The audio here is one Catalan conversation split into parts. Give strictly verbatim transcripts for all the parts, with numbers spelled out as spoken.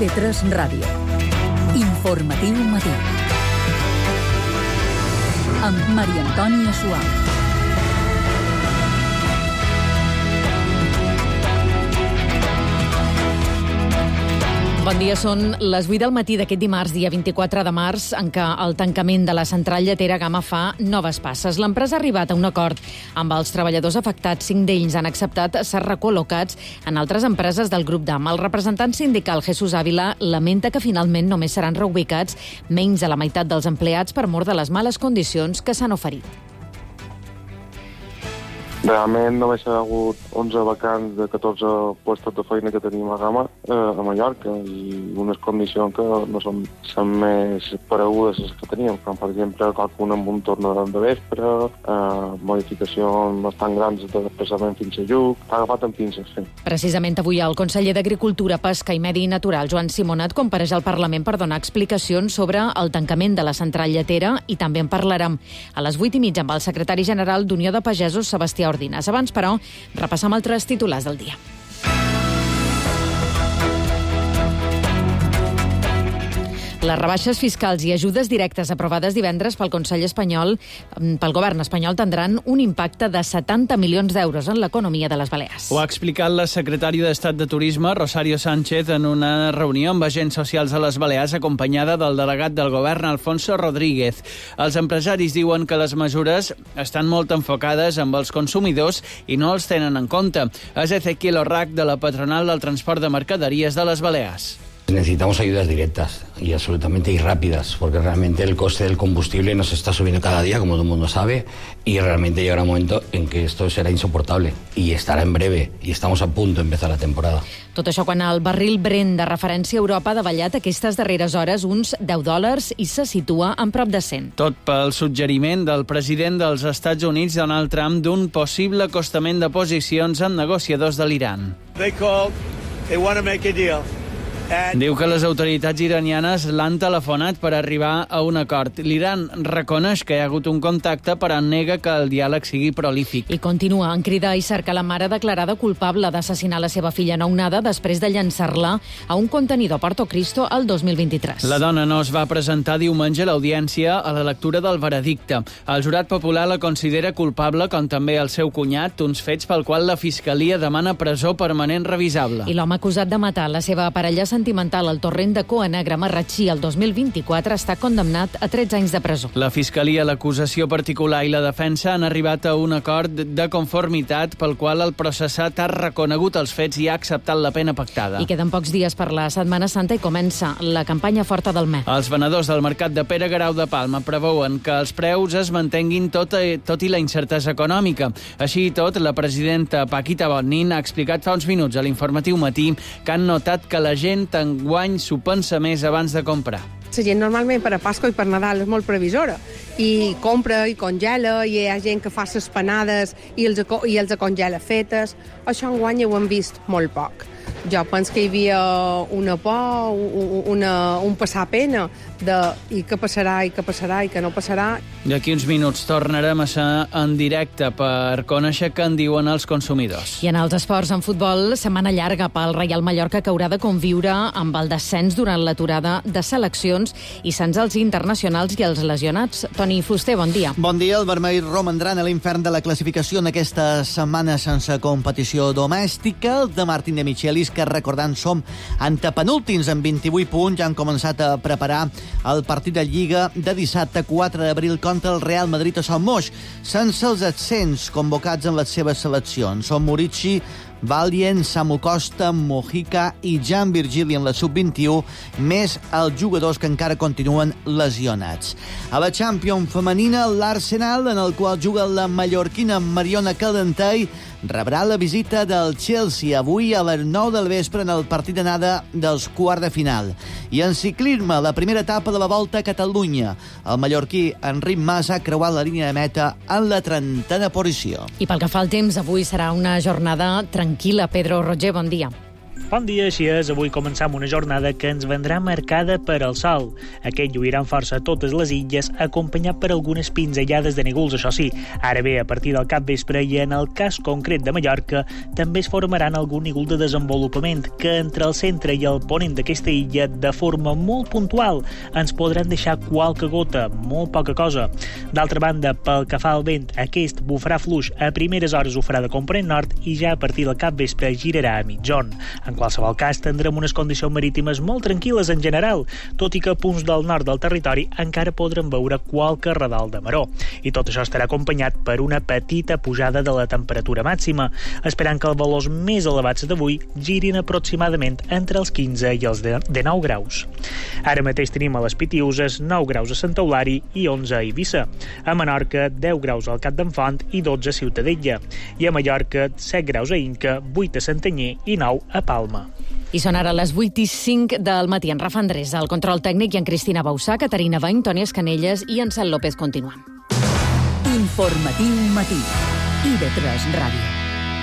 T V tres Ràdio. Informatiu matí. Amb Maria Antònia Suau. Bon dia, són les vuit del matí d'aquest dimarts, dia vint-i-quatre de març, en què el tancament de la central lletera Gama fa noves passes. L'empresa ha arribat a un acord amb els treballadors afectats. Cinc d'ells han acceptat ser recol·locats en altres empreses del grup D A M. El representant sindical Jesús Ávila lamenta que finalment només seran reubicats menys de la meitat dels empleats per mor de les males condicions que s'han oferit. Realment només hi ha hagut onze vacants de catorze puestos de feina que tenim a Gama, eh, a Mallorca, i unes condicions que no són, són més paregudes a les que teníem, com per exemple qualcuna amb un torn de vespre, eh, modificacions bastant grans de desplaçament fins a Lluc, ha agafat amb pinces, sí. Precisament avui el conseller d'Agricultura, Pesca i Medi Natural, Joan Simonat, compareix al Parlament per donar explicacions sobre el tancament de la central lletera i també en parlarem a les vuit i mitja amb el secretari general d'Unió de Pagesos, Sebastià Ordines. Abans, però, repassam altres titulars del dia. Les rebaixes fiscals i ajudes directes aprovades divendres pel Consell espanyol, pel govern espanyol, tindran un impacte de setanta milions d'euros en l'economia de les Balears. Ho ha explicat la secretària d'Estat de Turisme, Rosario Sánchez, en una reunió amb agents socials a les Balears, acompanyada del delegat del govern, Alfonso Rodríguez. Els empresaris diuen que les mesures estan molt enfocades amb els consumidors i no els tenen en compte. És Ezequiel Orrac, de la patronal del transport de mercaderies de les Balears. Necesitamos ayudas directas y absolutamente y rápidas, porque realmente el coste del combustible nos está subiendo cada día, como todo el mundo sabe, y realmente llegará un momento en que esto será insoportable, y estará en breve, y estamos a punto de empezar la temporada. Tot això quan el barril Brent de referència a Europa ha davallat aquestes darreres hores uns deu dòlars i se situa en prop de cent. Tot pel suggeriment del president dels Estats Units, Donald Trump, d'un possible acostament de posicions amb negociadors de l'Iran. They called, they want to make a deal. Diu que les autoritats iranianes l'han telefonat per arribar a un acord. L'Iran reconeix que hi ha hagut un contacte, però nega que el diàleg sigui prolífic. I continua en cridar i cercar la mare declarada culpable d'assassinar la seva filla nounada després de llançar-la a un contenidor a Porto Cristo el dos mil vint-i-tres. La dona no es va presentar diumenge a l'audiència a la lectura del veredicte. El jurat popular la considera culpable, com també el seu cunyat, uns fets pel qual la Fiscalia demana presó permanent revisable. I l'home acusat de matar la seva parella sentimental al torrent de Coa Negra, Marratxí, el dos mil vint-i-quatre, està condemnat a tretze anys de presó. La Fiscalia, l'acusació particular i la defensa han arribat a un acord de conformitat pel qual el processat ha reconegut els fets i ha acceptat la pena pactada. I queden pocs dies per la Setmana Santa i comença la campanya forta del Mer. Els venedors del mercat de Pere Guerau de Palma preveuen que els preus es mantenguin tot, tot i la incertesa econòmica. Així i tot, la presidenta Paquita Bonnin ha explicat fa uns minuts a l'Informatiu Matí que han notat que la gent enguany s'ho pensa més abans de comprar. La gent normalment per a Pasqua i per Nadal és molt previsora i compra i congela, i hi ha gent que fa les panades i els, i els congela fetes. Això enguany ho hem vist molt poc. Jo penso que hi havia una por, una, un passar pena de i què passarà, i què passarà, i què no passarà. D'aquí uns minuts tornarem a ser en directe per conèixer què en diuen els consumidors. I en els esports, en futbol, setmana llarga pel Reial Mallorca, que haurà de conviure amb el descens durant l'aturada de seleccions i sense els internacionals i els lesionats. Toni Fuster, bon dia. Bon dia. El vermell romandran a l'infern de la classificació en aquesta setmana sense competició domèstica. El de Martín de Michelis, que recordant som antepenúltims amb vint-i-vuit punts, ja han començat a preparar el partit de Lliga de dissabte quatre d'abril contra el Real Madrid a Sant Moix, sense els accents convocats en les seves seleccions. Són Murici, Valien, Samu Costa, Mojica i Jan Virgili en la sub vint-i-u, més els jugadors que encara continuen lesionats. A la Champions femenina, l'Arsenal, en el qual juga la mallorquina Mariona Caldentey, rebrà la visita del Chelsea avui a les nou del vespre en el partit d'anada dels quarts de final. I en ciclisme, la primera etapa de la Volta a Catalunya. El mallorquí Enric Mas ha creuat la línia de meta en la trentena posició. I pel que fa al temps, avui serà una jornada tranquil·la. Pedro Roger, bon dia. Bon dia, així és. Avui començam una jornada que ens vendrà marcada per al sol. Aquest lluiran força a totes les illes, acompanyat per algunes pinzellades de núvols, això sí. Ara bé, a partir del capvespre i en el cas concret de Mallorca, també es formaran algun núvol de desenvolupament que entre el centre i el ponent d'aquesta illa, de forma molt puntual, ens podran deixar qualque gota, molt poca cosa. D'altra banda, pel que fa al vent, aquest bufarà fluix a primeres hores ho farà de component nord i ja a partir del capvespre girarà a mitjon. En qualsevol cas, tindrem unes condicions marítimes molt tranquil·les en general, tot i que a punts del nord del territori encara podrem veure qualque radal de maró. I tot això estarà acompanyat per una petita pujada de la temperatura màxima, esperant que els valors més elevats d'avui girin aproximadament entre els quinze i els dinou graus. Ara mateix tenim a les Pitiüses nou graus a Sant Eulari i onze a Eivissa. A Menorca, deu graus al Cap d'en Font i dotze a Ciutadella. I a Mallorca, set graus a Inca, vuit a Santanyí i nou a Palma. I són ara les vuit i cinc del matí. En Rafa Andrés, el control tècnic, i en Cristina Bausà, Caterina Bain, Toni Escanelles i en Cel López. Continuem. Informatiu matí. I de tres Ràdio.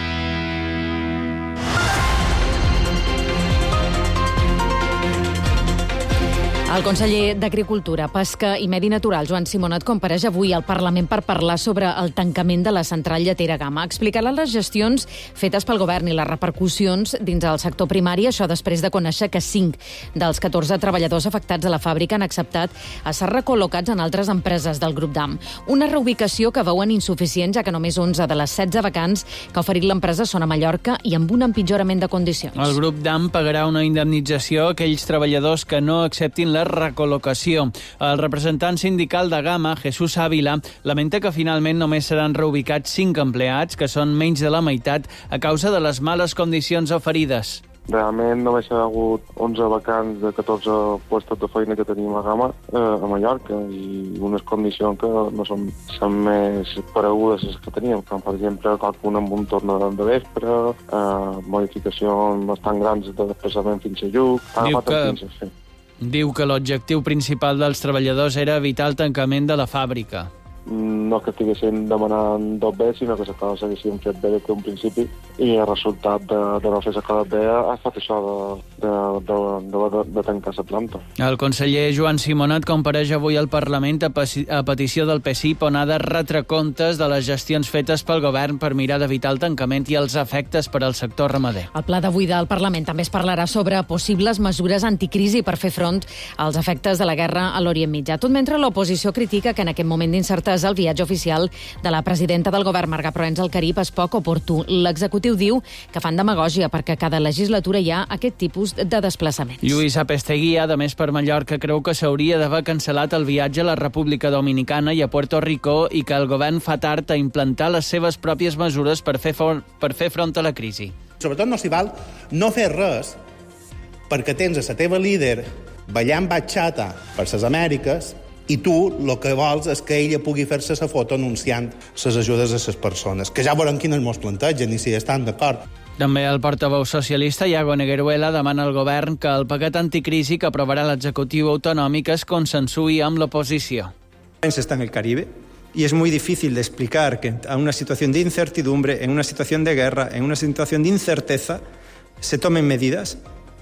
El conseller d'Agricultura, Pesca i Medi Natural, Joan Simonet, compareix avui al Parlament per parlar sobre el tancament de la central lletera Gama. Explicarà les gestions fetes pel govern i les repercussions dins el sector primari, això després de conèixer que cinc dels catorze treballadors afectats a la fàbrica han acceptat a ser recol·locats en altres empreses del grup D A M. Una reubicació que veuen insuficient, ja que només onze de les setze vacants que ha oferit l'empresa són a Mallorca i amb un empitjorament de condicions. El grup D A M pagarà una indemnització a aquells treballadors que no acceptin la recol·locació. El representant sindical de Gama, Jesús Ávila, lamenta que finalment només seran reubicats cinc empleats, que són menys de la meitat, a causa de les males condicions oferides. Realment només hi ha hagut onze vacants de catorze puestos de feina que tenim a Gama, eh, a Mallorca, i unes condicions que no són, són més paregudes les que teníem, com per exemple qualcuna amb un torn de vespre, eh, modificacions bastant grans de desplaçament fins a Lluc, Diu que... fins a fer. Diu que l'objectiu principal dels treballadors era evitar el tancament de la fàbrica. No que estiguessin demanant tot bé, sinó que les coses s'haguessin fet bé des d'un principi, i el resultat de, de no fer les coses bé ha estat això de, de, de, de, de, de tancar la planta. El conseller Joan Simonet compareix avui al Parlament a, a petició del P S I P, on ha de retre comptes de les gestions fetes pel govern per mirar d'evitar el tancament i els efectes per al sector ramader. Al pla d'avui del Parlament també es parlarà sobre possibles mesures anticrisi per fer front als efectes de la guerra a l'Orient Mitjà. Tot mentre l'oposició critica que en aquest moment d'incertesa el viatge oficial de la presidenta del govern, Marga Proens, al Carib és poc oportú. L'executiu diu que fan demagògia perquè cada legislatura hi ha aquest tipus de desplaçaments. Lluís Apestegui, a més per Mallorca, creu que s'hauria d'haver cancel·lat el viatge a la República Dominicana i a Puerto Rico i que el govern fa tard a implantar les seves pròpies mesures per fer, for per fer front a la crisi. Sobretot no s'hi val no fer res perquè tens a la teva líder ballant batxata per les Amèriques i tu el que vols és que ella pugui fer-se la foto anunciant les ajudes a les persones, que ja veurem quines mos plantegen i si estan d'acord. També el portaveu socialista, Iago Negueruela, demana al govern que el paquet anticrisi que aprovarà l'executiu autonòmic es consensui amb l'oposició. Está en el Caribe y es muy difícil de explicar que en una situación de incertidumbre, en una situación de guerra, en una situación de incerteza, se tomen medidas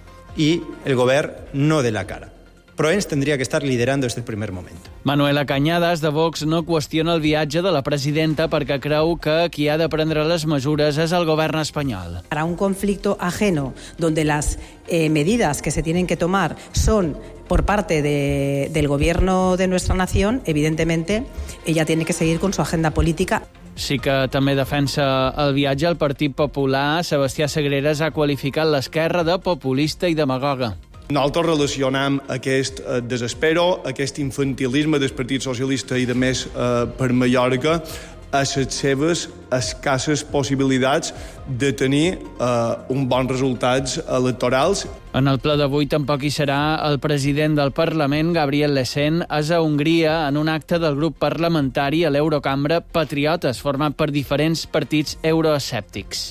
y el govern no dé la cara. Proens tendría que estar liderando desde el primer momento. Manuela Cañadas, de Vox, no qüestiona el viatge de la presidenta perquè creu que qui ha de prendre les mesures és el govern espanyol. Para un conflicto ajeno, donde las eh, medidas que se tienen que tomar son por parte de, del gobierno de nuestra nación, evidentemente, ella tiene que seguir con su agenda política. Sí que també defensa el viatge al Partit Popular. Sebastià Sagreras ha qualificat l'esquerra de populista i demagoga. Nosaltres relacionam aquest eh, desespero, aquest infantilisme del Partit Socialista i de més eh, per Mallorca a les seves escasses possibilitats de tenir eh, un bons resultats electorals. En el ple d'avui tampoc hi serà el president del Parlament, Gabriel Lesen, és a Hongria en un acte del grup parlamentari a l'Eurocambra Patriotes, format per diferents partits euroescèptics.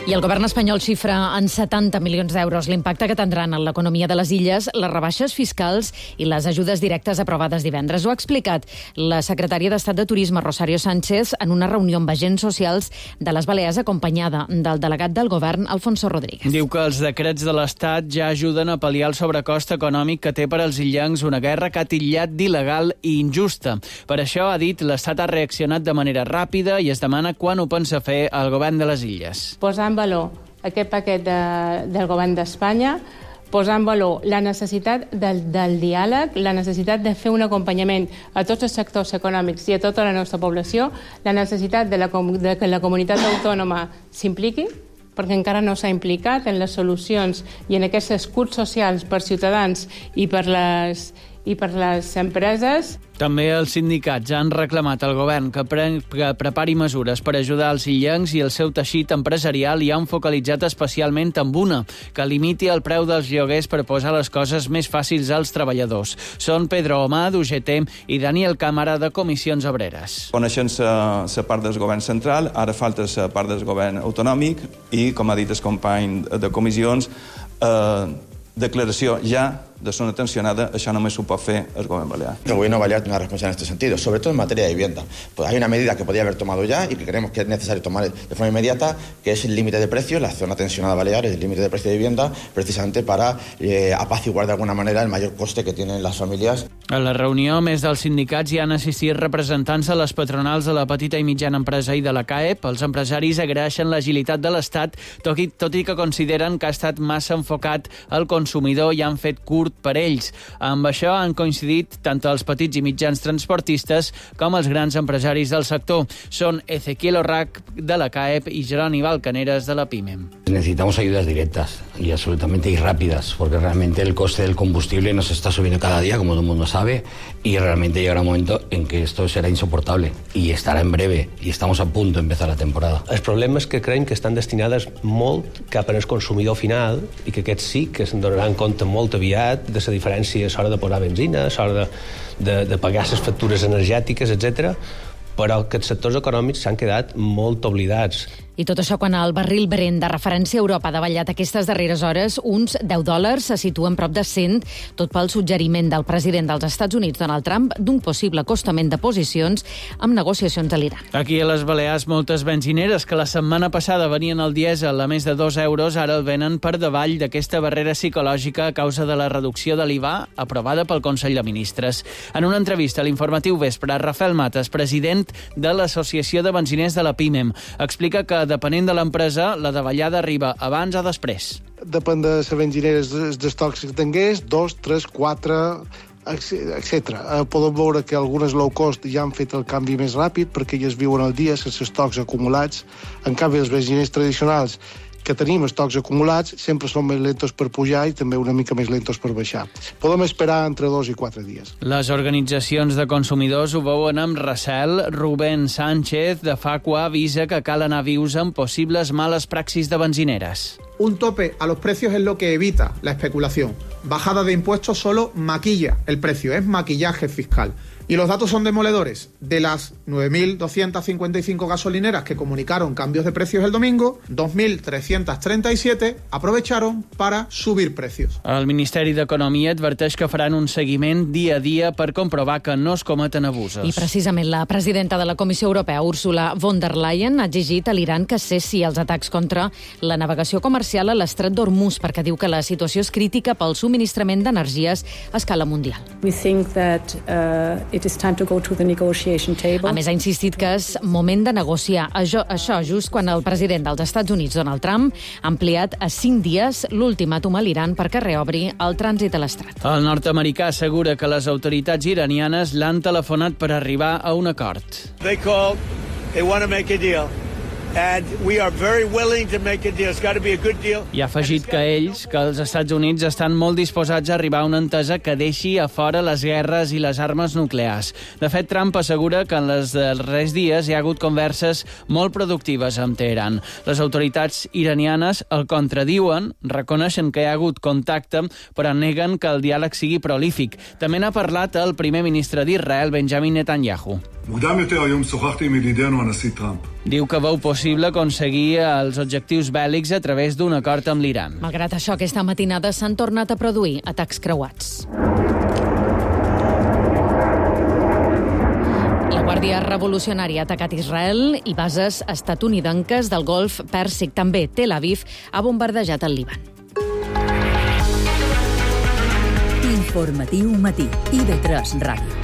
I el govern espanyol xifra en setanta milions d'euros l'impacte que tindran en l'economia de les illes les rebaixes fiscals i les ajudes directes aprovades divendres. Ho ha explicat la secretària d'Estat de Turisme, Rosario Sánchez, en una reunió amb agents socials de les Balears acompanyada del delegat del govern, Alfonso Rodríguez. Diu que els decrets de l'Estat ja ajuden a pal·liar el sobrecost econòmic que té per als illencs una guerra que ha titllat d'il·legal i injusta. Per això, ha dit, l'Estat ha reaccionat de manera ràpida i es demana quan ho pensa fer el govern de les illes. Posar en valor aquest paquet de, del govern d'Espanya, posar en valor la necessitat del, del diàleg, la necessitat de fer un acompanyament a tots els sectors econòmics i a tota la nostra població, la necessitat de, la, de que la comunitat autònoma s'impliqui, perquè encara no s'ha implicat en les solucions i en aquests escuts socials per ciutadans i per les, i per les empreses. També els sindicats han reclamat al govern que, pre que prepari mesures per ajudar els illencs i el seu teixit empresarial i han focalitzat especialment amb una, que limiti el preu dels lloguers per posar les coses més fàcils als treballadors. Són Pedro Omar, d'U G T, i Daniel Cámara, de Comissions Obreres. Coneixent la part del govern central, ara falta la part del govern autonòmic i, com ha dit el company de comissions, eh, declaració ja de zona tensionada, això només ho pot fer el gobierno balear. El gobierno balear tiene una responsabilidad en este sentido, sobre todo en materia de vivienda. Pues hay una medida que podría haber tomado ya y que creemos que es necesario tomar de forma inmediata, que es el límite de precios, la zona tensionada balear, el límite de precio de vivienda, precisamente para eh, apaciguar de alguna manera el mayor coste que tienen las familias. A la reunió, més dels sindicats, hi han assistit representants de les patronals de la petita i mitjana empresa i de la C A E P. Els empresaris agraeixen l'agilitat de l'Estat, tot i, tot i que consideren que ha estat massa enfocat al consumidor i han fet curt per ells. Amb això han coincidit tant els petits i mitjans transportistes com els grans empresaris del sector. Són Ezequiel Orrac, de la C A E P, i Jeroni Balcaneres, de la PIMEM. Necesitamos ayudas directas y absolutamente y rápidas, porque realmente el coste del combustible nos está subiendo cada día, como todo el mundo sabe, y realmente llegará un momento en que esto será insoportable, y estarà en breve, i estamos a punt d'empezar la temporada. Els problemes que creiem que estan destinades molt cap al consumidor final i que aquests sí que se'n donaran compte molt aviat de la diferència a l'hora de posar benzina, a l'hora de, de, de pagar les factures energètiques, etcètera, però que els sectors econòmics s'han quedat molt oblidats. I tot això quan el barril Brent de referència a Europa ha davallat aquestes darreres hores uns deu dòlars, se situen prop de cent, tot pel suggeriment del president dels Estats Units, Donald Trump, d'un possible acostament de posicions amb negociacions a l'Iran. Aquí a les Balears, moltes benzineres que la setmana passada venien al dièsel a més de dos euros, ara el venen per davall d'aquesta barrera psicològica a causa de la reducció de l'I V A aprovada pel Consell de Ministres. En una entrevista a l'Informatiu Vespre, Rafael Matas, president de l'Associació de Benziners de la PIMEM, explica que depenent de l'empresa, la davallada arriba abans o després. Depèn de la benzinera, dels tocs que tingués, dos, tres, quatre, etcètera. Podem veure que algunes low cost ja han fet el canvi més ràpid perquè elles viuen al dia sense estocs acumulats. En canvi, els benziners tradicionals que tenim estocs acumulats sempre són més lentos per pujar i també una mica més lentos per baixar. Podem esperar entre dos i quatre dies. Les organitzacions de consumidors ho veuen amb recel. Rubén Sánchez, de Facua, avisa que cal anar vius amb possibles males praxis de benzineres. Un tope a los precios es lo que evita la especulación. Bajada de impuestos solo maquilla el precio, es maquillaje fiscal. Y los datos son demoledores. De las nueve mil doscientas cincuenta y cinco gasolineras que comunicaron cambios de precios el domingo, dos mil trescientas treinta y siete aprovecharon para subir precios. El Ministeri d'Economia adverteix que faran un seguiment dia a dia per comprovar que no es cometen abusos. I precisament la presidenta de la Comissió Europea, Ursula von der Leyen, ha exigit a l'Iran que cessi els atacs contra la navegació comercial a l'estret d'Hormuz perquè diu que la situació és crítica pel subministrament d'energies a escala mundial. We think that, uh... It is time to go to the negotiation table. A més, ha insistit que és moment de negociar. Això, això just quan el president dels Estats Units, Donald Trump, ha ampliat a cinc dies l'ultimàtum a l'Iran perquè reobri el trànsit a l'estret. El nord-americà assegura que les autoritats iranianes l'han telefonat per arribar a un acord. They called, they want to make a deal. And we are very willing to make a deal. It's got to be a good deal. I ha afegit que ells, que els Estats Units, estan molt disposats a arribar a una entesa que deixi a fora les guerres i les armes nuclears. De fet, Trump assegura que en els darrers dies hi ha hagut converses molt productives amb Teheran. Les autoritats iranianes el contradiuen, reconeixen que hi ha hagut contacte, però neguen que el diàleg sigui prolífic. També n'ha parlat el primer ministre d'Israel, Benjamin Netanyahu. מוקדם יותר היום שוחחתי עם ידידנו הנשיא טראמפ. Diu que veu possible aconseguir els objectius bèl·lics a través d'un acord amb l'Iran. Malgrat això, aquesta matinada s'han tornat a produir atacs creuats. La Guàrdia Revolucionària ha atacat Israel i bases estatunidenques del Golf Pèrsic. També Tel Aviv ha bombardejat el Líban. Informatiu matí. I V tres Ràdio.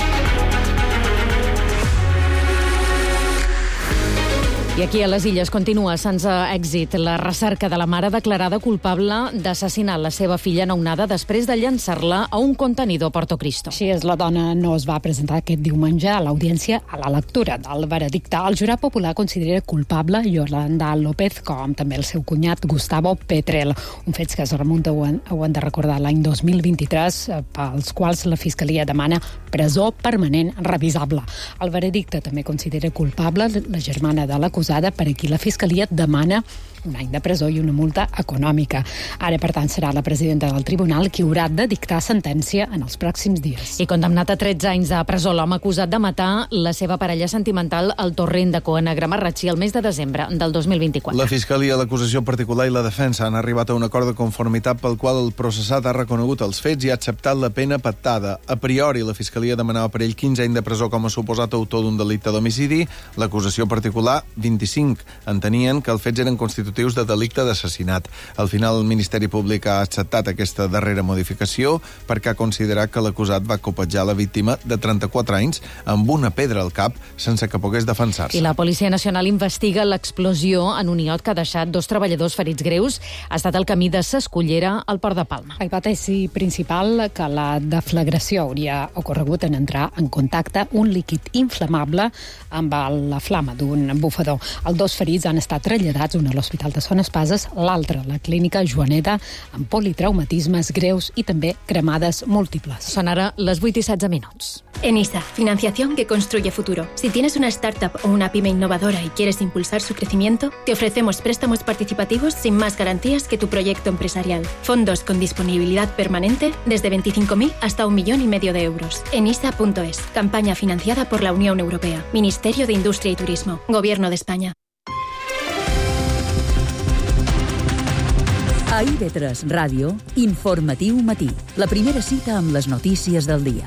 I aquí a les Illes continua sense èxit la recerca de la mare declarada culpable d'assassinar la seva filla nounada després de llançar-la a un contenidor a Porto Cristo. Així és, la dona no es va presentar aquest diumenge a l'audiència a la lectura del veredicte. El jurat popular considera culpable Yolanda López, com també el seu cunyat Gustavo Petrel. Un fets que es remunta, ho han, ho han de recordar, l'any dos mil vint-i-tres, pels quals la Fiscalia demana presó permanent revisable. El veredicte també considera culpable la germana de l'acusat, per a qui la Fiscalia demana un any de presó i una multa econòmica. Ara, per tant, serà la presidenta del tribunal qui haurà de dictar sentència en els pròxims dies. I condemnat a tretze anys de presó l'home acusat de matar la seva parella sentimental al torrent de Coena Gramarratxí el mes de desembre del dos mil vint-i-quatre. La Fiscalia, l'acusació particular i la defensa han arribat a un acord de conformitat pel qual el processat ha reconegut els fets i ha acceptat la pena pactada. A priori, la Fiscalia demanava per ell quinze anys de presó com a suposat autor d'un delicte d'homicidi. L'acusació particular, vint-i-cinc. Entenien que els fets eren constitutius de delicte d'assassinat. Al final, el Ministeri Públic ha acceptat aquesta darrera modificació perquè ha considerat que l'acusat va copejar la víctima de trenta-quatre anys amb una pedra al cap sense que pogués defensar-se. I la Policia Nacional investiga l'explosió en un iot que ha deixat dos treballadors ferits greus. Ha estat el camí de Sescullera al Port de Palma. La hipòtesi principal que la deflagració hauria ocorregut en entrar en contacte un líquid inflamable amb la flama d'un bufador. Els dos ferits han estat traslladats, un a l'Hospital de Son Espases, l'altre a la clínica Joaneta, amb politraumatismes greus i també cremades múltiples. Són ara les vuit i setze minuts. ENISA, financiación que construye futuro. Si tienes una startup o una pyme innovadora y quieres impulsar su crecimiento, te ofrecemos préstamos participativos sin más garantías que tu proyecto empresarial. Fondos con disponibilidad permanente desde veinticinco mil hasta un millón y medio de euros. enisa punto es. Campaña financiada por la Unión Europea. Ministerio de Industria y Turismo. Gobierno de España. A I V tres Ràdio, Informatiu matí. La primera cita amb les notícies del dia.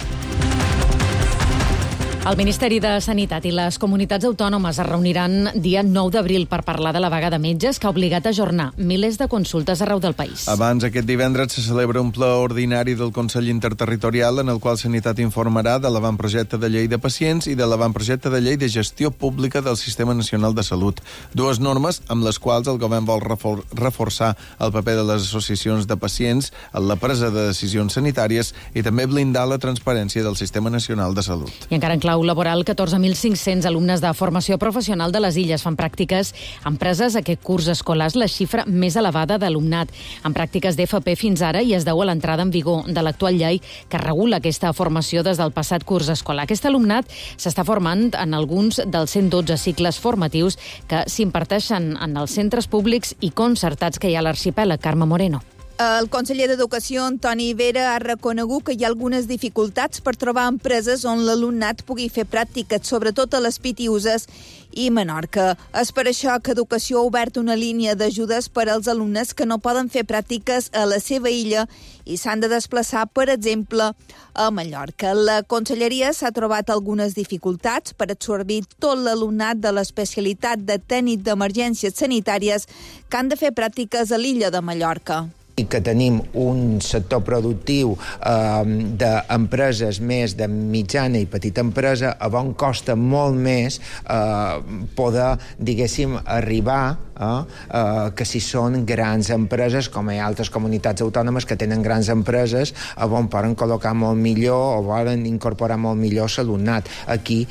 El Ministeri de Sanitat i les comunitats autònomes es reuniran dia nou d'abril per parlar de la vaga de metges que ha obligat a ajornar milers de consultes arreu del país. Abans, aquest divendres, se celebra un ple ordinari del Consell Interterritorial en el qual Sanitat informarà de l'avantprojecte de llei de pacients i de l'avantprojecte de llei de gestió pública del Sistema Nacional de Salut. Dues normes amb les quals el govern vol refor reforçar el paper de les associacions de pacients en la presa de decisions sanitàries i també blindar la transparència del Sistema Nacional de Salut. I encara en clau laboral, catorze mil cinc-cents alumnes de formació professional de les Illes fan pràctiques en empreses aquest curs escolar, és la xifra més elevada d'alumnat en pràctiques d'F P fins ara i es deu a l'entrada en vigor de l'actual llei que regula aquesta formació des del passat curs escolar. Aquest alumnat s'està formant en alguns dels cent dotze cicles formatius que s'imparteixen en els centres públics i concertats que hi ha a l'arxipèlag. Carme Moreno. El conseller d'Educació, Antoni Vera, ha reconegut que hi ha algunes dificultats per trobar empreses on l'alumnat pugui fer pràctiques, sobretot a les Pitiüses i Menorca. És per això que Educació ha obert una línia d'ajudes per als alumnes que no poden fer pràctiques a la seva illa i s'han de desplaçar, per exemple, a Mallorca. La conselleria s'ha trobat algunes dificultats per absorbir tot l'alumnat de l'especialitat de tècnic d'emergències sanitàries que han de fer pràctiques a l'illa de Mallorca. I que tenim un sector productiu eh, d'empreses més de mitjana i petita empresa, a on costa molt més eh, poder, diguéssim, arribar eh, eh, que si són grans empreses, com hi ha altres comunitats autònomes que tenen grans empreses, a on poden col·locar molt millor o volen incorporar molt millor l'alumnat. Aquí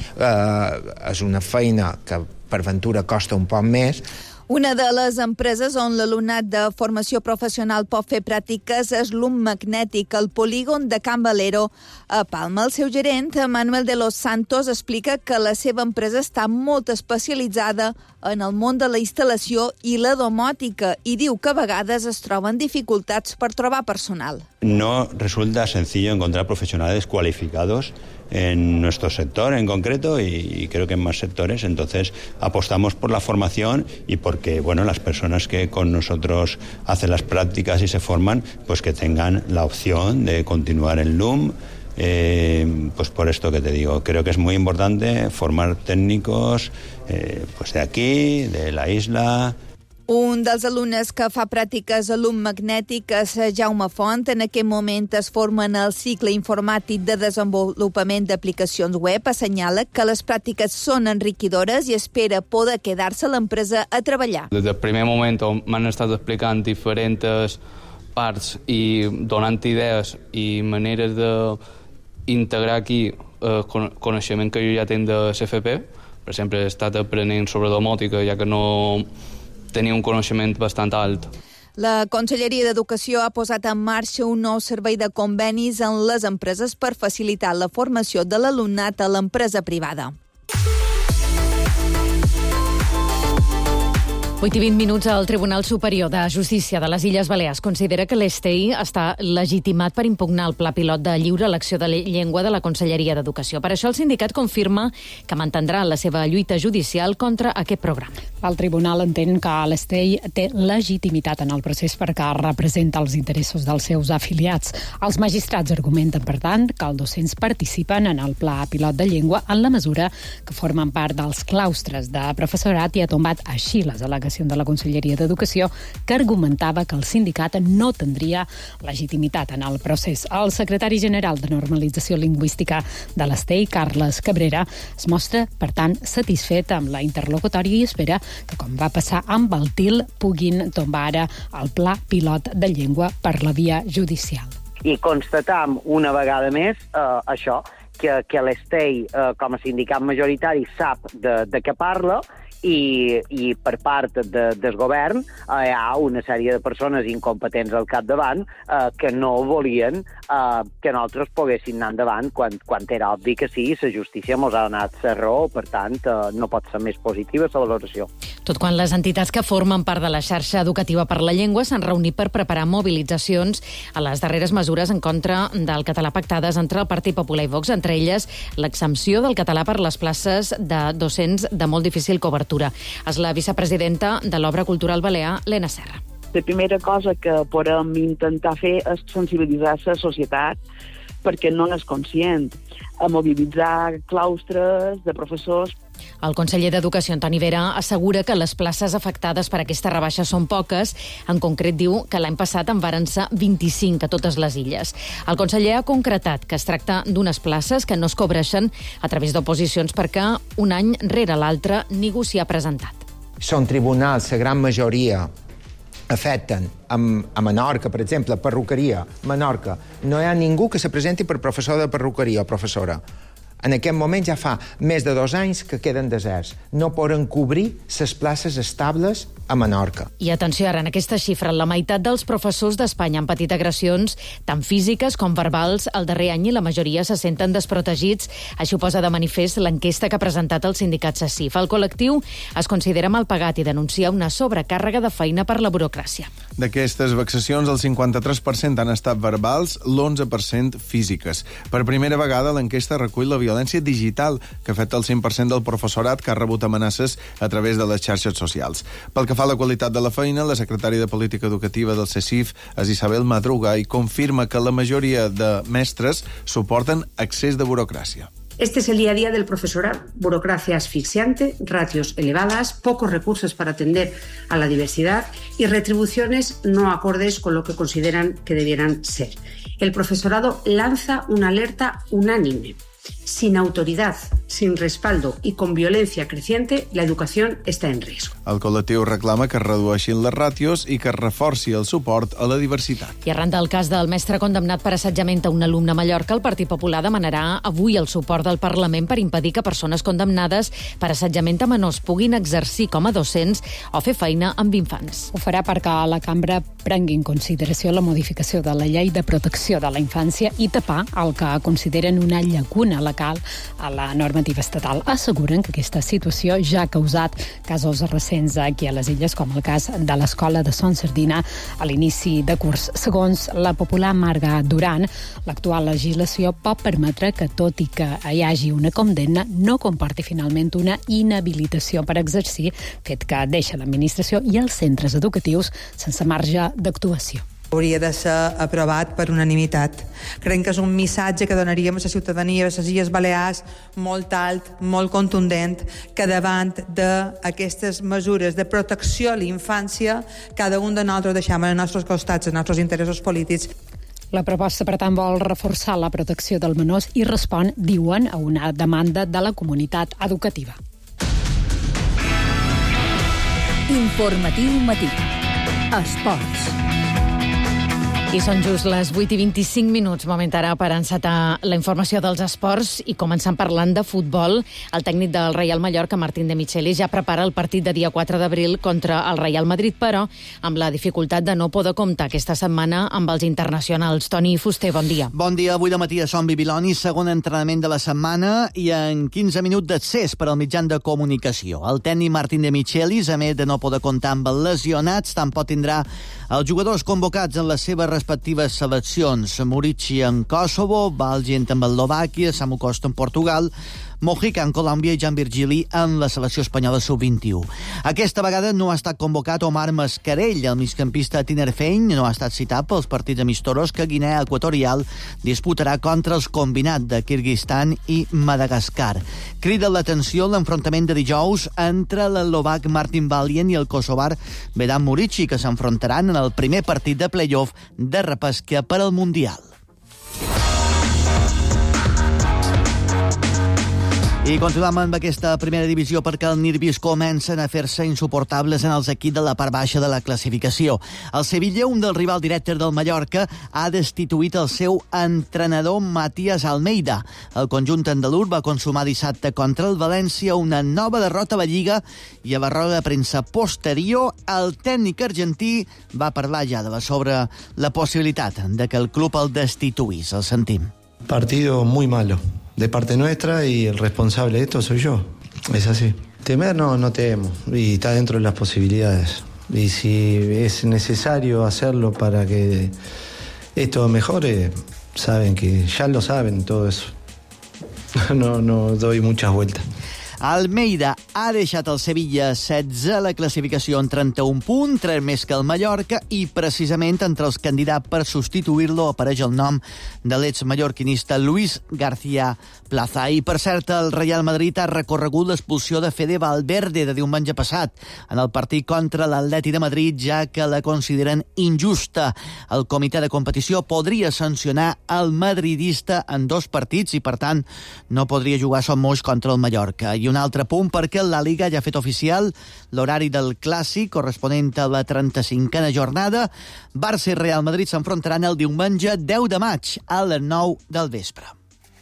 eh, és una feina que per ventura costa un poc més. Una de les empreses on l'alumnat de formació professional pot fer pràctiques és l'U M Magnètic, el polígon de Can Valero a Palma. El seu gerent, Manuel de los Santos, explica que la seva empresa està molt especialitzada en el món de la instal·lació i la domòtica i diu que a vegades es troben dificultats per trobar personal. No resulta sencillo encontrar profesionales cualificados en nuestro sector en concreto y, y creo que en más sectores. Entonces apostamos por la formación y porque, bueno, las personas que con nosotros hacen las prácticas y se forman, pues que tengan la opción de continuar en L U M. Eh, pues por esto que te digo, creo que es muy importante formar técnicos eh, pues de aquí, de la isla. Un dels alumnes que fa pràctiques a l'U M Magnètic és Jaume Font. En aquest moment es forma en el cicle informàtic de desenvolupament d'aplicacions web. Assenyala que les pràctiques són enriquidores i espera poder quedar-se a l'empresa a treballar. Des del primer moment on m'han estat explicant diferents parts i donant idees i maneres d'integrar aquí el coneixement que jo ja tinc de C F P. Per exemple, he estat aprenent sobre domòtica, ja que no tenia un coneixement bastant alt. La Conselleria d'Educació ha posat en marxa un nou servei de convenis en les empreses per facilitar la formació de l'alumnat a l'empresa privada. vuit i vint minuts. El Tribunal Superior de Justícia de les Illes Balears considera que l'S T I està legitimat per impugnar el pla pilot de lliure elecció de llengua de la Conselleria d'Educació. Per això el sindicat confirma que mantindrà la seva lluita judicial contra aquest programa. El tribunal entén que l'S T I té legitimitat en el procés perquè representa els interessos dels seus afiliats. Els magistrats argumenten, per tant, que els docents participen en el pla pilot de llengua en la mesura que formen part dels claustres de professorat i ha tombat així les al·legacions de la Conselleria d'Educació, que argumentava que el sindicat no tindria legitimitat en el procés. El secretari general de Normalització Lingüística de l'S T I, Carles Cabrera, es mostra, per tant, satisfet amb la interlocutòria i espera que, com va passar amb el T I L, puguin tombar ara el pla pilot de llengua per la via judicial. I constatam una vegada més eh, això, que, que l'S T I, eh, com a sindicat majoritari, sap de, de què parla i, i per part de, del govern eh, hi ha una sèrie de persones incompetents al capdavant eh, que no volien eh, que nosaltres poguéssim anar endavant quan, quan era obvi que sí, la justícia ens ha donat la raó, per tant eh, no pot ser més positiva la valoració. Tot quan les entitats que formen part de la xarxa educativa per la llengua s'han reunit per preparar mobilitzacions a les darreres mesures en contra del català pactades entre el Partit Popular i Vox, entre elles l'exempció del català per les places de docents de molt difícil cobertura. És la vicepresidenta de l'Obra Cultural Balear, Lena Serra. La primera cosa que podem intentar fer és sensibilitzar la societat perquè no n'és conscient, a mobilitzar claustres de professors. El conseller d'Educació, Antoni Vera, assegura que les places afectades per aquesta rebaixa són poques. En concret, diu que l'any passat en varen ser vint-i-cinc a totes les illes. El conseller ha concretat que es tracta d'unes places que no es cobreixen a través d'oposicions perquè un any rere l'altre ningú s'hi ha presentat. Són tribunals, la gran majoria afecten a, a Menorca, per exemple, perruqueria, Menorca. No hi ha ningú que se presenti per professor de perruqueria o professora. En aquest moment ja fa més de dos anys que queden deserts. No poden cobrir les places estables a Menorca. I atenció ara, en aquesta xifra, la meitat dels professors d'Espanya han patit agressions tant físiques com verbals el darrer any i la majoria se senten desprotegits. Això ho posa de manifest l'enquesta que ha presentat el sindicat SACIF. El col·lectiu es considera mal pagat i denuncia una sobrecàrrega de feina per la burocràcia. D'aquestes vexacions, el cinquanta-tres per cent han estat verbals, l'onze per cent físiques. Per primera vegada, l'enquesta recull la violència digital, que afecta el cent per cent del professorat que ha rebut amenaces a través de les xarxes socials. Pel que fa a la qualitat de la feina, la secretària de Política Educativa del SACIF és Isabel Madruga i confirma que la majoria de mestres suporten excés de burocràcia. Este es el día a día del profesorado. Burocracia asfixiante, ratios elevadas, pocos recursos para atender a la diversidad y retribuciones no acordes con lo que consideran que debieran ser. El profesorado lanza una alerta unánime. Sin autoridad, sin respaldo i con violencia creciente, la educació està en risc. El col·lectiu reclama que es redueixin les ràtios i que es reforci el suport a la diversitat. I arran del cas del mestre condemnat per assetjament a un alumne a Mallorca, el Partit Popular demanarà avui el suport del Parlament per impedir que persones condemnades per assetjament a menors puguin exercir com a docents o fer feina amb infants. Ho farà perquè la cambra prengui en consideració la modificació de la llei de protecció de la infància i tapar el que consideren una llacuna a la cal a la normativa estatal. Asseguren que aquesta situació ja ha causat casos recents aquí a les Illes, com el cas de l'escola de Son Sardina a l'inici de curs. Segons la popular Marga Duran, l'actual legislació pot permetre que, tot i que hi hagi una condemna, no comporti finalment una inhabilitació per exercir, fet que deixa l'administració i els centres educatius sense marge d'actuació. Hauria de ser aprovat per unanimitat. Creiem que és un missatge que donaríem a la ciutadania de les Illes Balears molt alt, molt contundent, que davant d'aquestes mesures de protecció a la infància, cada un de nosaltres deixem als nostres costats els nostres interessos polítics. La proposta, per tant, vol reforçar la protecció dels menors i respon, diuen, a una demanda de la comunitat educativa. Informatiu matí. Esports. I són just les vuit i vint-i-cinc minuts, moment ara per encetar la informació dels esports i començant parlant de futbol. El tècnic del Reial Mallorca, Martín de Micheli, ja prepara el partit de dia quatre d'abril contra el Real Madrid, però amb la dificultat de no poder comptar aquesta setmana amb els internacionals. Toni Fuster, bon dia. Bon dia, avui de matí a Son Bibiloni, segon entrenament de la setmana i en quinze minuts d'accés per al mitjan de comunicació. El tècnic Martín de Micheli, a més de no poder comptar amb els lesionats, tampoc tindrà els jugadors convocats en les seves respectives seleccions. Murici en Kosovo, Valgent amb Eslovàquia, Samu Costa en Portugal, Mojica en Colòmbia i Jan Virgili en la selecció espanyola sub vint-i-u. Aquesta vegada no ha estat convocat Omar Mascarell, el migcampista tinerfeny, no ha estat citat pels partits amistosos que Guinea Equatorial disputarà contra els combinats de Kirguistan i Madagascar. Crida l'atenció l'enfrontament de dijous entre l'eslovac Martin Valient i el kosovar Vedan Murici, que s'enfrontaran en el primer partit de play-off de repesca per al Mundial. I continuem amb aquesta primera divisió perquè els nervis comencen a fer-se insuportables en els equips de la part baixa de la classificació. El Sevilla, un dels rivals directes del Mallorca, ha destituït el seu entrenador Matías Almeida. El conjunt andalús va consumar dissabte contra el València una nova derrota a la Lliga i a la roda de premsa posterior el tècnic argentí va parlar ja de la sobre la possibilitat de que el club el destituís. El sentim. Partido muy malo de parte nuestra y el responsable de esto soy yo. Es así. Temer no, no temo y está dentro de las posibilidades. Y si es necesario hacerlo para que esto mejore, saben que ya lo saben todo eso. No, no doy muchas vueltas. Almeida ha deixat el Sevilla setze a la classificació en trenta-un punts, tres més que el Mallorca, i precisament entre els candidats per substituir-lo apareix el nom de l'ex-mallorquinista Luis García Plaza. I, per cert, el Real Madrid ha recorregut l'expulsió de Fede Valverde de diumenge passat en el partit contra l'Atleti de Madrid, ja que la consideren injusta. El comitè de competició podria sancionar el madridista en dos partits i, per tant, no podria jugar Son Moix contra el Mallorca. I un altre punt perquè la Liga ja ha fet oficial l'horari del clàssic corresponent a la trenta-cinquena jornada. Barça i Real Madrid s'enfrontaran el diumenge deu de maig a les nou del vespre.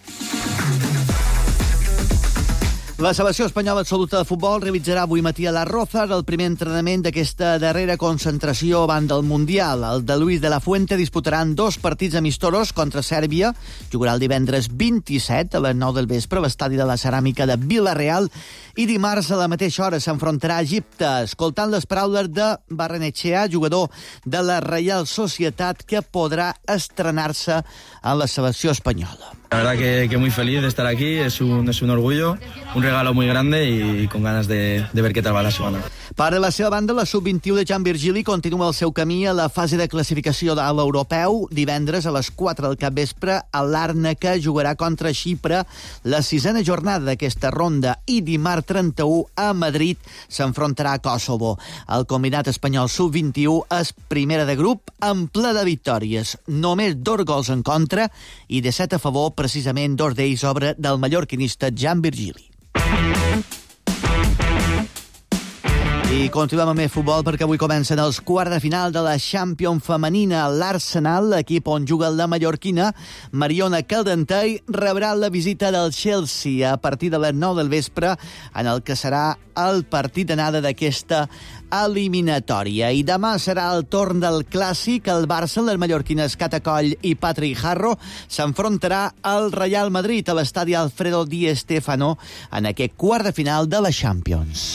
La selecció espanyola absoluta de futbol realitzarà avui matí a Las Rozas el primer entrenament d'aquesta darrera concentració abans del Mundial. El de Luis de la Fuente disputaran dos partits amistosos contra Sèrbia. Jugarà el divendres vint-i-set a les nou del vespre a l'estadi de la Ceràmica de Vila-real i dimarts a la mateixa hora s'enfrontarà a Egipte, escoltant les paraules de Barrenetxea, jugador de la Reial Societat, que podrà estrenar-se a la selecció espanyola. La verdad que, que muy feliz de estar aquí, es un, es un orgullo, un regalo muy grande y con ganas de, de ver qué tal va la semana. Per la seva banda, la sub vint-i-u de Jan Virgili continua el seu camí a la fase de classificació de l'europeu. Divendres a les quatre del capvespre, el Làrnaca jugarà contra Xipre la sisena jornada d'aquesta ronda i dimarts trenta-u a Madrid s'enfrontarà a Kosovo. El combinat espanyol sub vint-i-u és primera de grup amb ple de victòries. Només dos gols en contra i de set a favor, precisament dos d'ells obra del mallorquinista Jan Virgili. I continuem amb més futbol perquè avui comencen els quarts de final de la Champions femenina. L'Arsenal, l'equip on juga la mallorquina Mariona Caldentey, rebrà la visita del Chelsea a partir de les nou del vespre, en el que serà el partit d'anada d'aquesta eliminatòria. I demà serà el torn del clàssic. El Barça, les mallorquines Cata Coll i Patrick Harro, s'enfrontarà al Real Madrid a l'estadi Alfredo Di Stéfano en aquest quart de final de la Champions.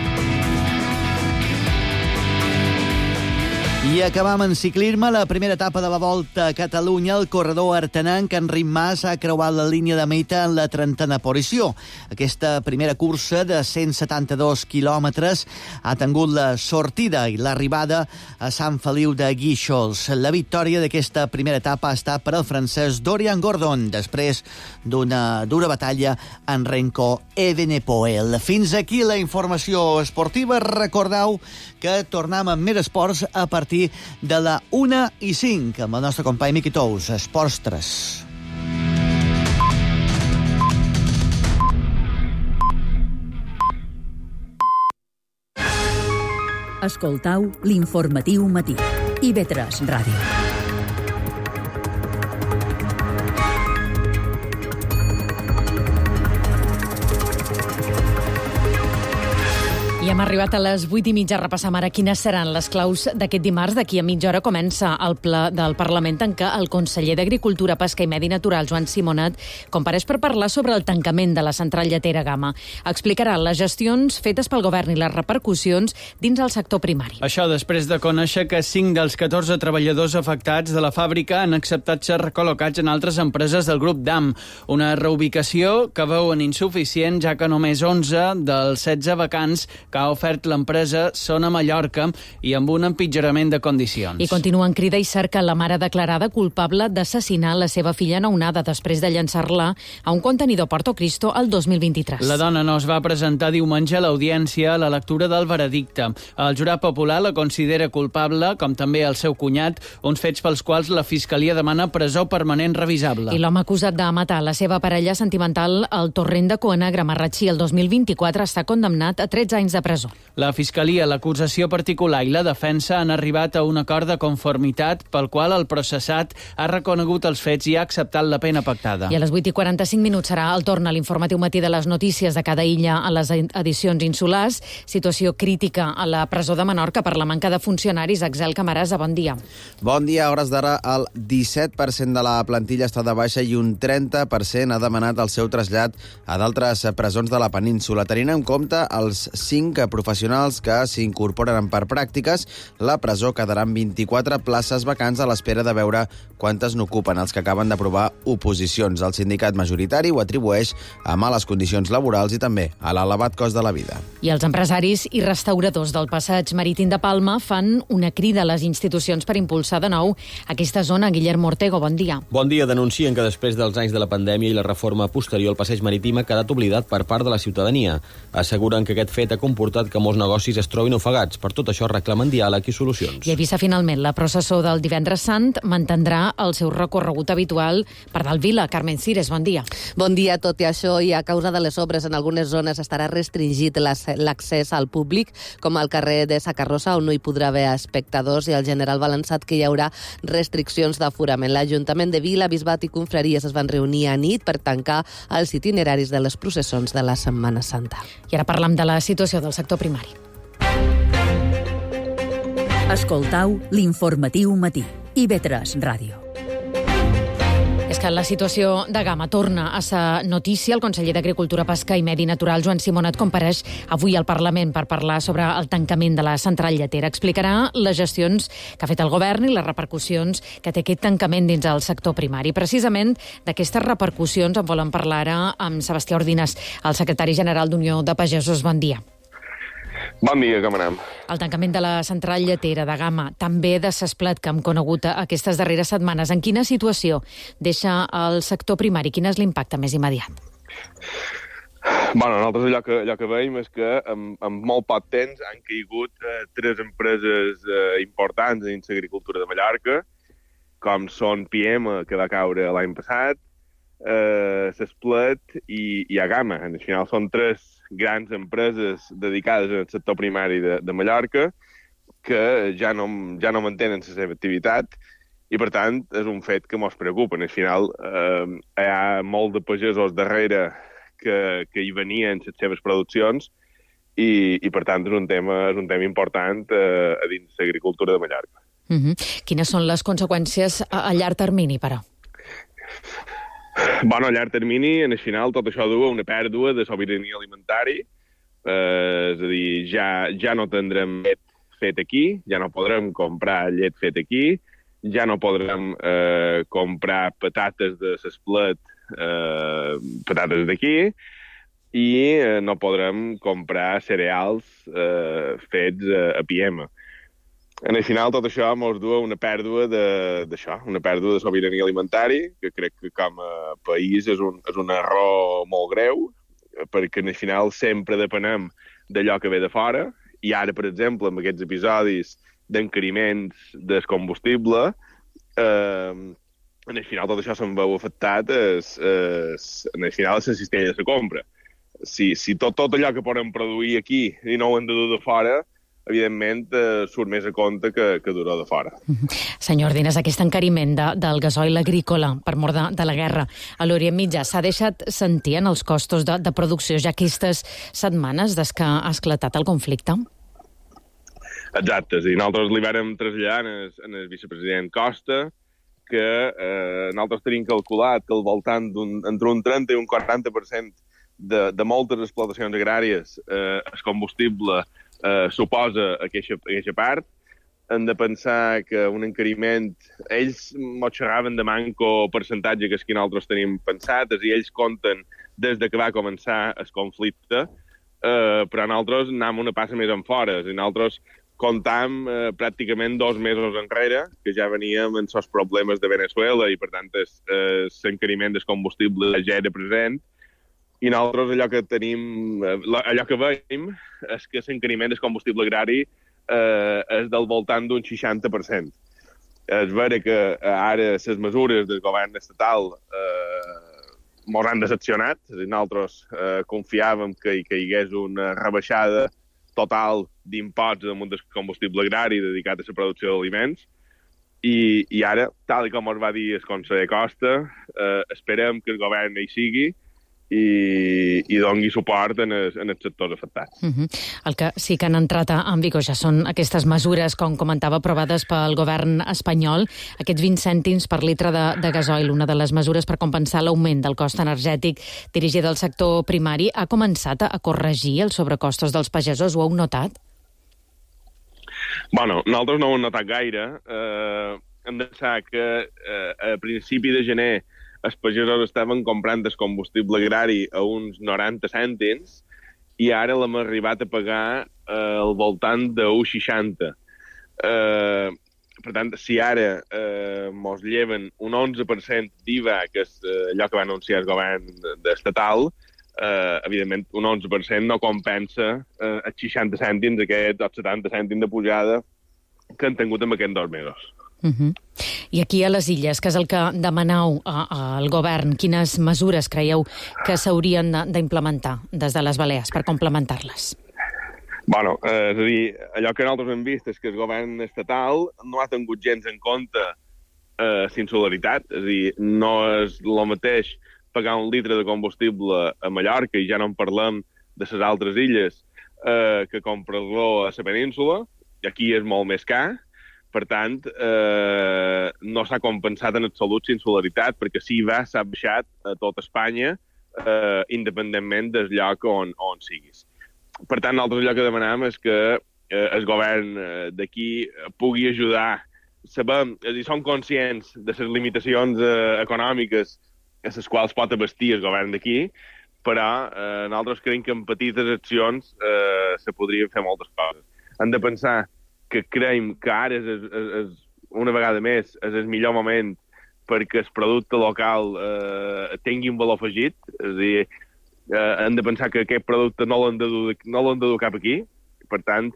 I acabam en ciclisme. La primera etapa de la Volta a Catalunya, el corredor artenenc Enric Mas ha creuat la línia de meta en la trentena posició. Aquesta primera cursa de cent setanta-dos quilòmetres ha tingut la sortida i l'arribada a Sant Feliu de Guíxols. La victòria d'aquesta primera etapa ha estat per al francès Dorian Gordon, després d'una dura batalla en Renko Evenepoel. Fins aquí la informació esportiva. Recordeu que tornem amb més esports a partir de la una i cinc amb el nostre company Miqui Tous, Esports tres. Escoltau l'informatiu matí. I ve tres Ràdio. I hem arribat a les vuit i mitja. Repassam ara quines seran les claus d'aquest dimarts. D'aquí a mitja hora comença el ple del Parlament en què el conseller d'Agricultura, Pesca i Medi Natural, Joan Simonat, compareix per parlar sobre el tancament de la central lletera Gama. Explicarà les gestions fetes pel govern i les repercussions dins el sector primari. Això després de conèixer que cinc dels catorze treballadors afectats de la fàbrica han acceptat ser recol·locats en altres empreses del grup D A M. Una reubicació que veuen insuficient, ja que només onze dels setze vacants que ha ofert l'empresa són a Mallorca i amb un empitjorament de condicions. I continuen crida i cerca la mare declarada culpable d'assassinar la seva filla nounada després de llançar-la a un contenidor Porto Cristo el dos mil vint-i-tres. La dona no es va presentar diumenge a l'audiència a la lectura del veredicte. El jurat popular la considera culpable, com també el seu cunyat, uns fets pels quals la Fiscalia demana presó permanent revisable. I l'home acusat de matar la seva parella sentimental al torrent de Coenagra, Marratxí, el dos mil vint-i-quatre, està condemnat a tretze anys de presó. La Fiscalia, l'acusació particular i la defensa han arribat a un acord de conformitat pel qual el processat ha reconegut els fets i ha acceptat la pena pactada. I a les vuit i quaranta-cinc minuts serà el torn a l'informatiu matí de les notícies de cada illa a les edicions insulars. Situació crítica a la presó de Menorca per la manca de funcionaris. Axel Camarasa, bon dia. Bon dia. A hores d'ara, el disset per cent de la plantilla està de baixa i un trenta per cent ha demanat el seu trasllat a d'altres presons de la península. Tenint en compte els cinc professionals que s'incorporen per pràctiques, la presó quedarà amb vint-i-quatre places vacants a l'espera de veure quantes n'ocupen els que acaben d'aprovar oposicions. El sindicat majoritari ho atribueix a males condicions laborals i també a l'elevat cost de la vida. I els empresaris i restauradors del passeig marítim de Palma fan una crida a les institucions per impulsar de nou aquesta zona. Guillermo Ortego, bon dia. Bon dia. Denuncien que després dels anys de la pandèmia i la reforma posterior, el passeig marítim ha quedat oblidat per part de la ciutadania. Asseguren que aquest fet ha comportat que molts negocis es trobin ofegats. Per tot això reclamen diàleg i solucions. I a Eivissa, finalment, la processó del divendres sant mantindrà el seu recorregut habitual per dalt Vila. Carmen Cires, bon dia. Bon dia. Tot i això, i a causa de les obres en algunes zones estarà restringit l'accés al públic, com al carrer de Sacarrosa, on no hi podrà haver espectadors, i el general va avançat que hi haurà restriccions d'aforament. L'Ajuntament de Vila, Bisbat i Confraries es van reunir a nit per tancar els itineraris de les processons de la Setmana Santa. I ara parlam de la situació del sector primari. Escoltau l'informatiu matí. I ve tres Ràdio. És que la situació de Gama torna a ser notícia. El conseller d'Agricultura, Pesca i Medi Natural, Joan Simonat, compareix avui al Parlament per parlar sobre el tancament de la central lletera. Explicarà les gestions que ha fet el govern i les repercussions que té aquest tancament dins el sector primari. Precisament d'aquestes repercussions en volen parlar ara amb Sebastià Ordines, el secretari general d'Unió de Pagesos. Bon dia. Bon dia, com anem? El tancament de la central lletera de Gama, també de Sesplat, que hem conegut aquestes darreres setmanes. En quina situació deixa el sector primari? Quin és l'impacte més immediat? Bueno, nosaltres allò que, allò que veiem és que en, en molt poc temps han caigut eh, tres empreses eh, importants dins l'agricultura de Mallorca, com són P M, que va caure l'any passat, eh, S'Esplet i, i Agama. Al final són tres grans empreses dedicades al sector primari de, de Mallorca que ja no, ja no mantenen la seva activitat i, per tant, és un fet que ens preocupa. Al final, eh, hi ha molt de pagesos darrere que, que hi venien les seves produccions i, i per tant, és un tema, és un tema important eh, a dins l'agricultura de Mallorca. Uh-huh. Quines són les conseqüències a, a llarg termini, però? Bueno, a llarg termini, en el final, tot això du a una pèrdua de sobirania alimentari, eh, és a dir, ja, ja no tindrem llet fet aquí, ja no podrem comprar llet fet aquí, ja no podrem eh, comprar patates de S'Esplet, eh, patates d'aquí, i eh, no podrem comprar cereals eh, fets a, a Piema. En el final, tot això ens du a una pèrdua d'això, una pèrdua de sobirania alimentari, que crec que com a país és un, és un error molt greu, perquè en el final sempre depenem d'allò que ve de fora, i ara, per exemple, amb aquests episodis d'encariments del combustible, eh, en el final tot això se'n veu afectat es, es, en el final és la cistella de la compra. Si, si tot, tot allò que podem produir aquí i no ho hem de dur de fora, evidentment, eh, surt més a compte que, que duró de fora. Senyor Dines, aquest encariment de, del gasoil agrícola per mort de, de la guerra a l'Orient Mitjà s'ha deixat sentir en els costos de, de producció ja aquestes setmanes des que ha esclatat el conflicte? Exacte, sí. Nosaltres li vàrem traslladar en el, en el vicepresident Costa que eh, nosaltres tenim calculat que al voltant d'un, entre un trenta i un quaranta per cent de, de moltes explotacions agràries eh, el combustible Uh, suposa aquesta, aquesta part. Hem de pensar que un encariment... Ells mos xerraven de manco percentatge que és que nosaltres tenim pensat, i ells compten des de que va començar el conflicte, uh, però nosaltres anem una passa més en fora. I nosaltres comptam uh, pràcticament dos mesos enrere, que ja veníem amb els problemes de Venezuela i, per tant, l'encariment del combustible ja era present. I nosaltres allò que tenim, allò que veiem és que l'encariment del combustible agrari eh, és del voltant d'un seixanta per cent. És vera que ara les mesures del govern estatal eh, mos han decepcionat. És a dir, nosaltres eh, confiàvem que, que hi hagués una rebaixada total d'imposts damunt del combustible agrari dedicat a la producció d'aliments. I, I ara, tal com ens va dir el conseller Costa, eh, esperem que el govern hi sigui i, i doni suport en els, en els sectors afectats. Uh-huh. El que sí que han entrat en vigor ja són aquestes mesures, com comentava, aprovades pel govern espanyol, aquests vint cèntims per litre de, de gasoil, una de les mesures per compensar l'augment del cost energètic dirigida al sector primari. Ha començat a corregir els sobrecostos dels pagesos? Ho heu notat? Bueno, nosaltres no ho hem notat gaire. Eh, hem de pensar que eh, a principi de gener els pagesos estaven comprant el combustible agrari a uns noranta cèntims i ara l'hem arribat a pagar eh, al voltant d'un coma seixanta. Eh, per tant, si ara eh, mos lleven un onze per cent d'I V A, que és eh, allò que va anunciar el govern estatal, eh, evidentment un onze per cent no compensa eh, els seixanta cèntims, aquests o setanta cèntims de pujada que han tingut en aquests dos mesos. Uh-huh. I aquí a les Illes, que és el que demaneu al govern, quines mesures creieu que s'haurien d'implementar des de les Balears per complementar-les? Bueno, eh, és a dir, allò que nosaltres hem vist és que el govern estatal no ha tingut gens en compte eh, insolidaritat, és a dir, no és el mateix pagar un litre de combustible a Mallorca, i ja no en parlem de les altres illes, eh, que comprar-lo a la península, i aquí és molt més car. Per tant, eh, no s'ha compensat en absolut insolidaritat, perquè si va s'ha baixat a tot Espanya, eh, independentment del lloc on, on siguis. Per tant, nosaltres allò que demanem és que eh, el govern d'aquí pugui ajudar. Sabem, és a dir, som conscients de les limitacions eh, econòmiques a les quals pot abastir el govern d'aquí, però eh, nosaltres creiem que amb petites accions eh, se podrien fer moltes coses. Hem de pensar que creiem que ara, és, és, és, una vegada més, és el millor moment perquè el producte local eh, tingui un valor afegit. És a dir, eh, hem de pensar que aquest producte no l'hem de dur, no l'hem de dur cap aquí. Per tant,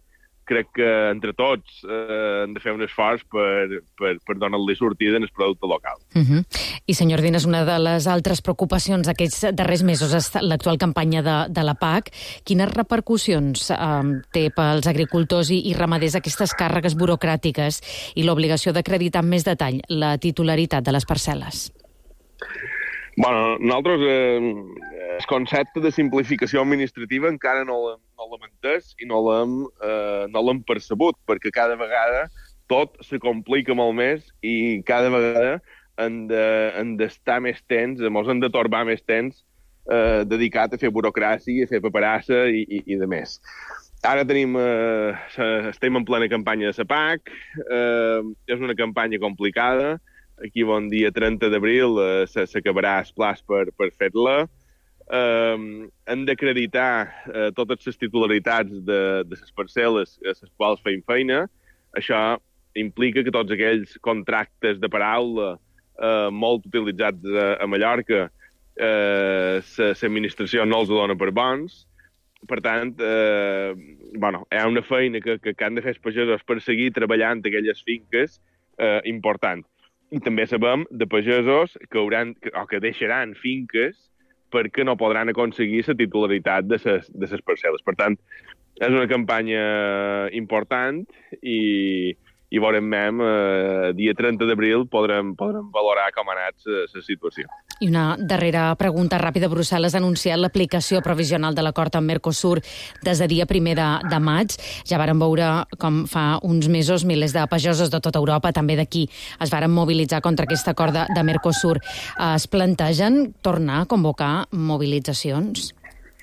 crec que entre tots eh, hem de fer un esforç per, per, per donar-li sortida en el producte local. Uh -huh. I, senyor Dines, una de les altres preocupacions d'aquests darrers mesos és l'actual campanya de, de la P A C. Quines repercussions eh, té pels agricultors i, i ramaders aquestes càrregues burocràtiques i l'obligació d'acreditar amb més detall la titularitat de les parcel·les? Bueno, nosaltres eh, el concepte de simplificació administrativa encara no l'hem no l'hem entès i no l'hem eh, no l'hem percebut, perquè cada vegada tot se complica molt més i cada vegada hem d'estar més temps, ens hem de torbar més temps eh, dedicat a fer burocràcia, a fer paperassa i, i, i de més. Ara tenim, eh, estem en plena campanya de la P A C, eh, és una campanya complicada. Aquí, bon dia, trenta d'abril, eh, s'acabarà el plaç per, per fer-la. Eh, hem d'acreditar eh, totes les titularitats de, de les parcel·les a les quals feim feina. Això implica que tots aquells contractes de paraula eh, molt utilitzats a, a Mallorca eh, l'administració no els dona per bons. Per tant, eh, bueno, hi ha una feina que, que, que han de fer els pagesos per seguir treballant aquelles finques eh, important. I també sabem de pagesos que, hauran, o que deixaran finques perquè no podran aconseguir la titularitat de les de les parcel·les. Per tant, és una campanya important i, i veurem, eh, dia trenta d'abril podrem, podrem valorar com ha anat la situació. I una darrera pregunta ràpida. Brussel·les ha anunciat l'aplicació provisional de l'acord amb Mercosur des de dia primer de, de maig. Ja vàrem veure com fa uns mesos milers de pagesos de tota Europa, també d'aquí, es varen mobilitzar contra aquest acord de, de Mercosur. Es plantegen tornar a convocar mobilitzacions?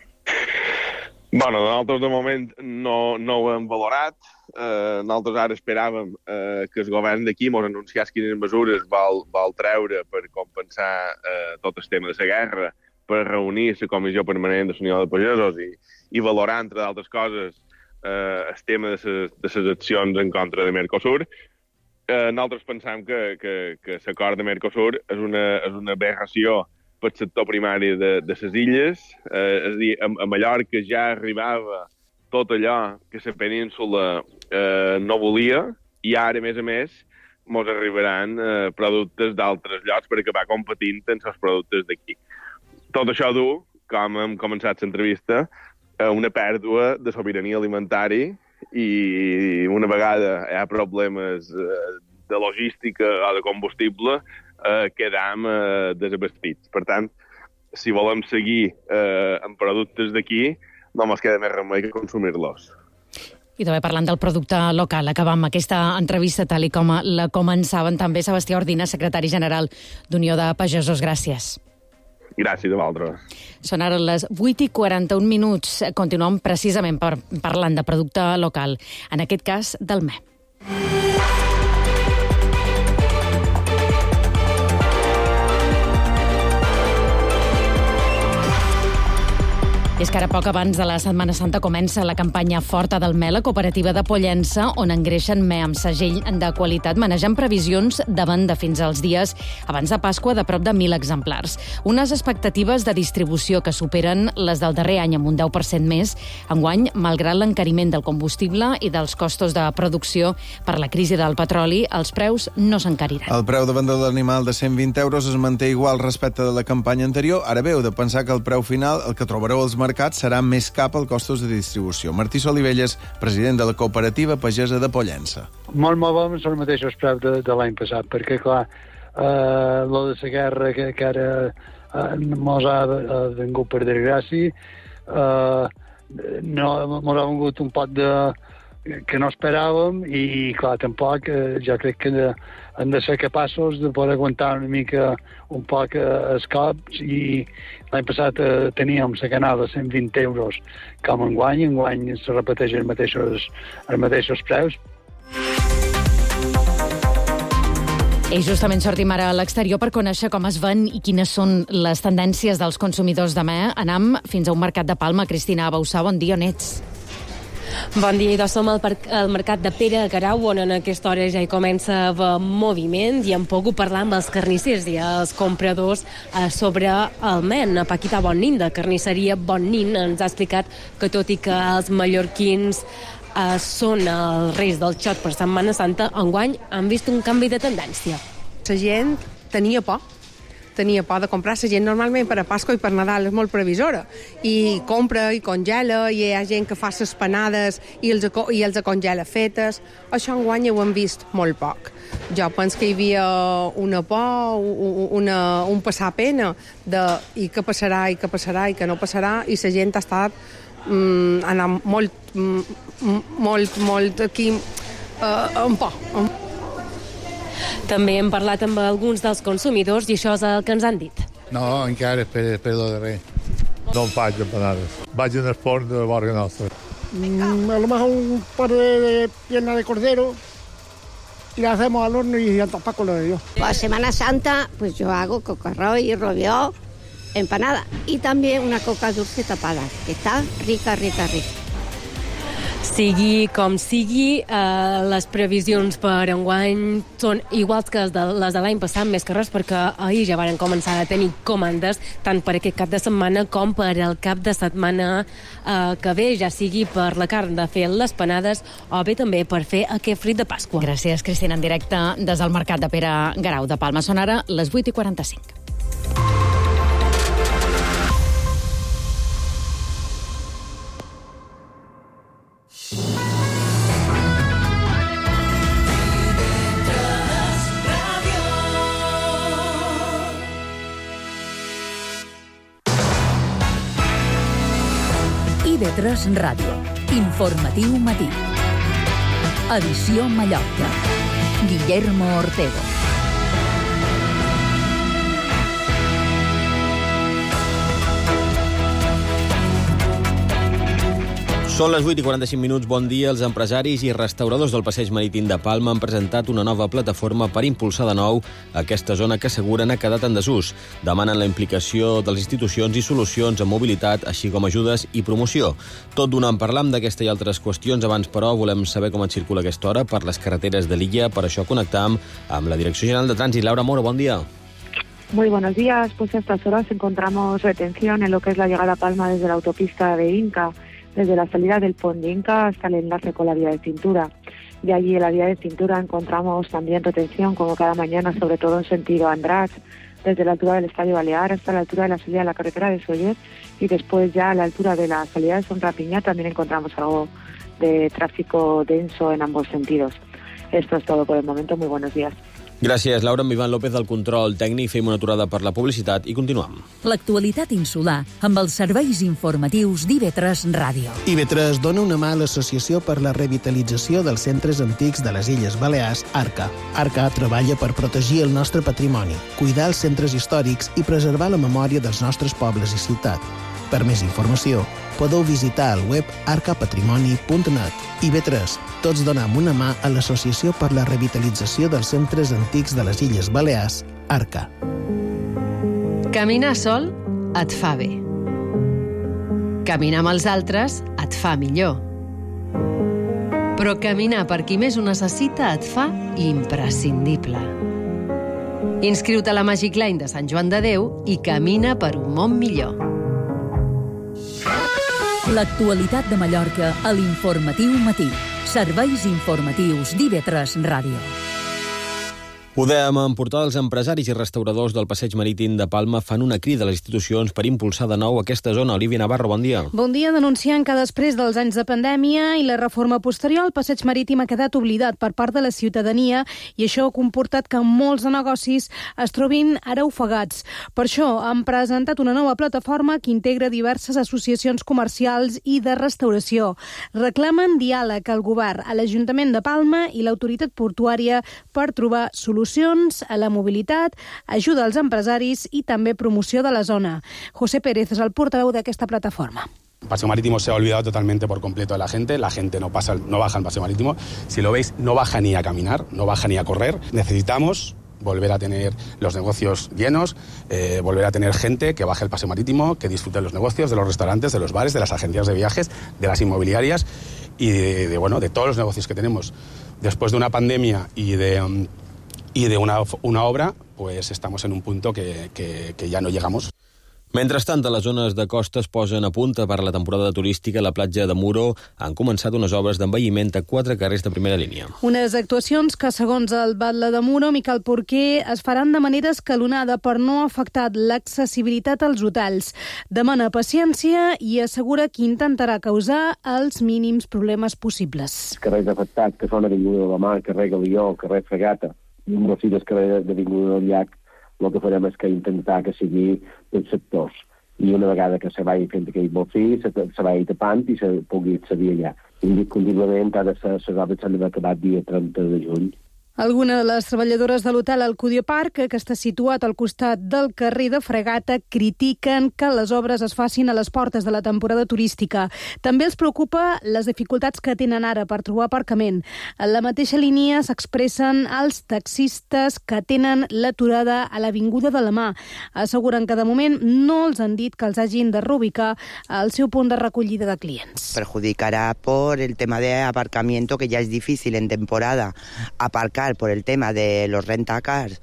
Bueno, nosaltres de moment no, no ho hem valorat. Eh, nosaltres ara esperàvem eh, que el govern d'aquí ens anunciés quines mesures vol, vol treure per compensar eh, tot el tema de la guerra, per reunir la Comissió Permanent de la Unió de Pagesos i, i valorar, entre d'altres coses, eh, el tema de les accions en contra de Mercosur. Eh, nosaltres pensam que, que, que l'acord de Mercosur és una, és una aberració pel sector primari de, de les illes. Eh, és a dir, a, a Mallorca ja arribava tot allò que la península eh, no volia i ara, a més a més, ens arribaran eh, productes d'altres llocs per acabar competint amb els productes d'aquí. Tot això du, com hem començat l'entrevista, a una pèrdua de sobirania alimentària i una vegada hi ha problemes eh, de logística o de combustible, eh, quedam eh, desabastits. Per tant, si volem seguir eh, amb productes d'aquí, no ens queda més remei que consumir-los. I també parlant del producte local, acabam aquesta entrevista tal i com la començaven també Sebastià Ordina, secretari general d'Unió de Pagesos. Gràcies. Gràcies a vosaltres. Són ara les vuit i quaranta-un minuts. Continuem precisament per, parlant de producte local, en aquest cas del me. És que ara poc abans de la Setmana Santa comença la campanya forta del me, la cooperativa de Pollença, on engreixen me amb segell de qualitat, manejant previsions de venda fins als dies abans de Pasqua de prop de mil exemplars. Unes expectatives de distribució que superen les del darrer any amb un deu per cent més. Enguany, malgrat l'encariment del combustible i dels costos de producció per la crisi del petroli, els preus no s'encariran. El preu de venda de l'animal de cent vint euros es manté igual respecte de la campanya anterior. Ara bé, heu de pensar que el preu final, el que trobareu als mercats, serà més cap al costos de distribució. Martí Solivelles, president de la cooperativa pagesa de Pollença. Molt movem són els mateixos preus de, de l'any passat, perquè, clar, eh, lo de la guerra que, que ara eh, mos ha, ha vingut per desgràcia, eh, no, mos ha vingut un pot de que no esperàvem i, clar, tampoc eh, jo crec que de, hem de ser capaços de poder aguantar una mica un poc eh, els cops i l'any passat eh, teníem la canada de cent vint euros com enguany, enguany se repeteixen els mateixos, els mateixos preus. I justament sortim ara a l'exterior per conèixer com es ven i quines són les tendències dels consumidors de me. Anam fins a un mercat de Palma. Cristina Bausà, bon dia, on ets? Bon dia, doncs som al, al mercat de Pere Garau, on en aquesta hora ja hi comença a haver moviment i hem pogut parlar amb els carnissers i els compradors eh, sobre el men. Paquita Bonnin, de carnisseria Bonnin, ens ha explicat que tot i que els mallorquins eh, són els reis del xot per Setmana Santa, enguany han vist un canvi de tendència. La gent tenia por. Tenia por de comprar. La gent normalment per a Pasqua i per Nadal és molt previsora i compra i congela, i hi ha gent que fa les panades i els, i els congela fetes. Això enguany ho hem vist molt poc. Jo penso que hi havia una por, una, un passar pena de i què passarà, i què passarà, i què no passarà, i la gent ha estat mm, anant molt, mm, molt, molt aquí uh, amb por. També hem parlat amb alguns dels consumidors i això és el que ens han dit. No, encara espero, espero de res. No em faig empanades. Vaig en el forn de Borga Nostra. Mm, a lo mejor un par de, de pierna de cordero y la hacemos al horno y al tapar con lo de Dios. Para Semana Santa, pues yo hago cocarroy, rodeó, empanada y también una coca dulce tapada, que está rica, rica, rica. Sigui com sigui, eh, les previsions per enguany són iguals que les de, les de l'any passat, més que res perquè ahir ja van començar a tenir comandes tant per aquest cap de setmana com per el cap de setmana eh, que ve, ja sigui per la carn de fer les panades o bé també per fer aquest frit de Pasqua. Gràcies, Cristina, en directe des del Mercat de Pere Garau de Palma. Són ara les vuit i quaranta-cinc. I V tres Ràdio. Informatiu matí. Edició Mallorca. Guillermo Ortego. Són les vuit i quaranta-cinc minuts. Bon dia. Els empresaris i restauradors del Passeig Marítim de Palma han presentat una nova plataforma per impulsar de nou aquesta zona que asseguren ha quedat en desús. Demanen la implicació de les institucions i solucions en mobilitat, així com ajudes i promoció. Tot donant parlam d'aquesta i altres qüestions. Abans, però, volem saber com et circula aquesta hora per les carreteres de l'illa. Per això connectam amb la Direcció General de Trànsit. Laura Moro, bon dia. Muy buenos días. Pues a estas horas encontramos retención en lo que es la llegada a Palma desde la autopista de Inca, desde la salida del Pont de Inca hasta el enlace con la vía de cintura. De allí en la vía de cintura encontramos también retención, como cada mañana, sobre todo en sentido Andratx, desde la altura del Estadio Balear hasta la altura de la salida de la carretera de Sóller, y después ya a la altura de la salida de Son Rapiña también encontramos algo de tráfico denso en ambos sentidos. Esto es todo por el momento. Muy buenos días. Gràcies, Laura. Amb Ivan López del control tècnic. Fem una aturada per la publicitat i continuem. L'actualitat insular amb els serveis informatius d'I V tres Ràdio. I V tres dona una mà a l'Associació per la Revitalització dels Centres Antics de les Illes Balears, ARCA. ARCA treballa per protegir el nostre patrimoni, cuidar els centres històrics i preservar la memòria dels nostres pobles i ciutat. Per més informació, podeu visitar el web arca patrimoni punt net. I V tres, tots donem una mà a l'Associació per la Revitalització dels Centres Antics de les Illes Balears, ARCA. Caminar sol et fa bé. Caminar amb els altres et fa millor. Però caminar per qui més ho necessita et fa imprescindible. Inscriu-te a la Magic Line de Sant Joan de Déu i camina per un món millor. L'actualitat de Mallorca a l'Informatiu Matí. Serveis informatius d'I V tres Ràdio. Podem emportar els empresaris i restauradors del Passeig Marítim de Palma fan una crida a les institucions per impulsar de nou aquesta zona. Olivia Navarro, bon dia. Bon dia, denunciant que després dels anys de pandèmia i la reforma posterior, el Passeig Marítim ha quedat oblidat per part de la ciutadania i això ha comportat que molts de negocis es trobin ara ofegats. Per això han presentat una nova plataforma que integra diverses associacions comercials i de restauració. Reclamen diàleg al govern, a l'Ajuntament de Palma i l'autoritat portuària per trobar solucions a la mobilitat, ajuda als empresaris i també promoció de la zona. José Pérez és el portaveu d'aquesta plataforma. El paseo marítimo se ha olvidado totalmente por completo de la gente. La gente no pasa, no baja al paseo marítimo. Si lo veis, no baja ni a caminar, no baja ni a correr. Necesitamos volver a tener los negocios llenos, eh, volver a tener gente que baje el paseo marítimo, que disfrute de los negocios, de los restaurantes, de los bares, de las agencias de viajes, de las inmobiliarias y de, de, bueno, de todos los negocios que tenemos. Después de una pandemia y de... Um, y de una, una obra, pues estamos en un punto que, que, que ya no llegamos. Mentrestant, a les zones de costa es posen a punt per la temporada turística. A la platja de Muro han començat unes obres d'envelliment a quatre carrers de primera línia. Unes actuacions que, segons el batlle de Muro, Miquel Porquer, es faran de manera escalonada per no afectar l'accessibilitat als hotels. Demana paciència i assegura que intentarà causar els mínims problemes possibles. Els carrers afectats, que són Avinguda de la Mar, carrer Galió, carrer Fregata, i un dels dels carrers d'Avinguda del Llac, el que farem és que intentar que sigui tots sectors. I una vegada que se vagi fent aquell bocí, se, se vagi tapant i se pugui accedir allà. Indiscutiblement, ara les obres s'han d'haver acabat dia trenta de juny. Alguna de les treballadores de l'hotel Alcudio Park, que està situat al costat del carrer de Fregata, critiquen que les obres es facin a les portes de la temporada turística. També els preocupa les dificultats que tenen ara per trobar aparcament. En la mateixa línia s'expressen els taxistes que tenen l'aturada a l'Avinguda de la Mar. Asseguren que de moment no els han dit que els hagin de reubicar al seu punt de recollida de clients. Perjudicará por el tema de aparcamiento, que ya es difícil en temporada aparcar por el tema de los rentacars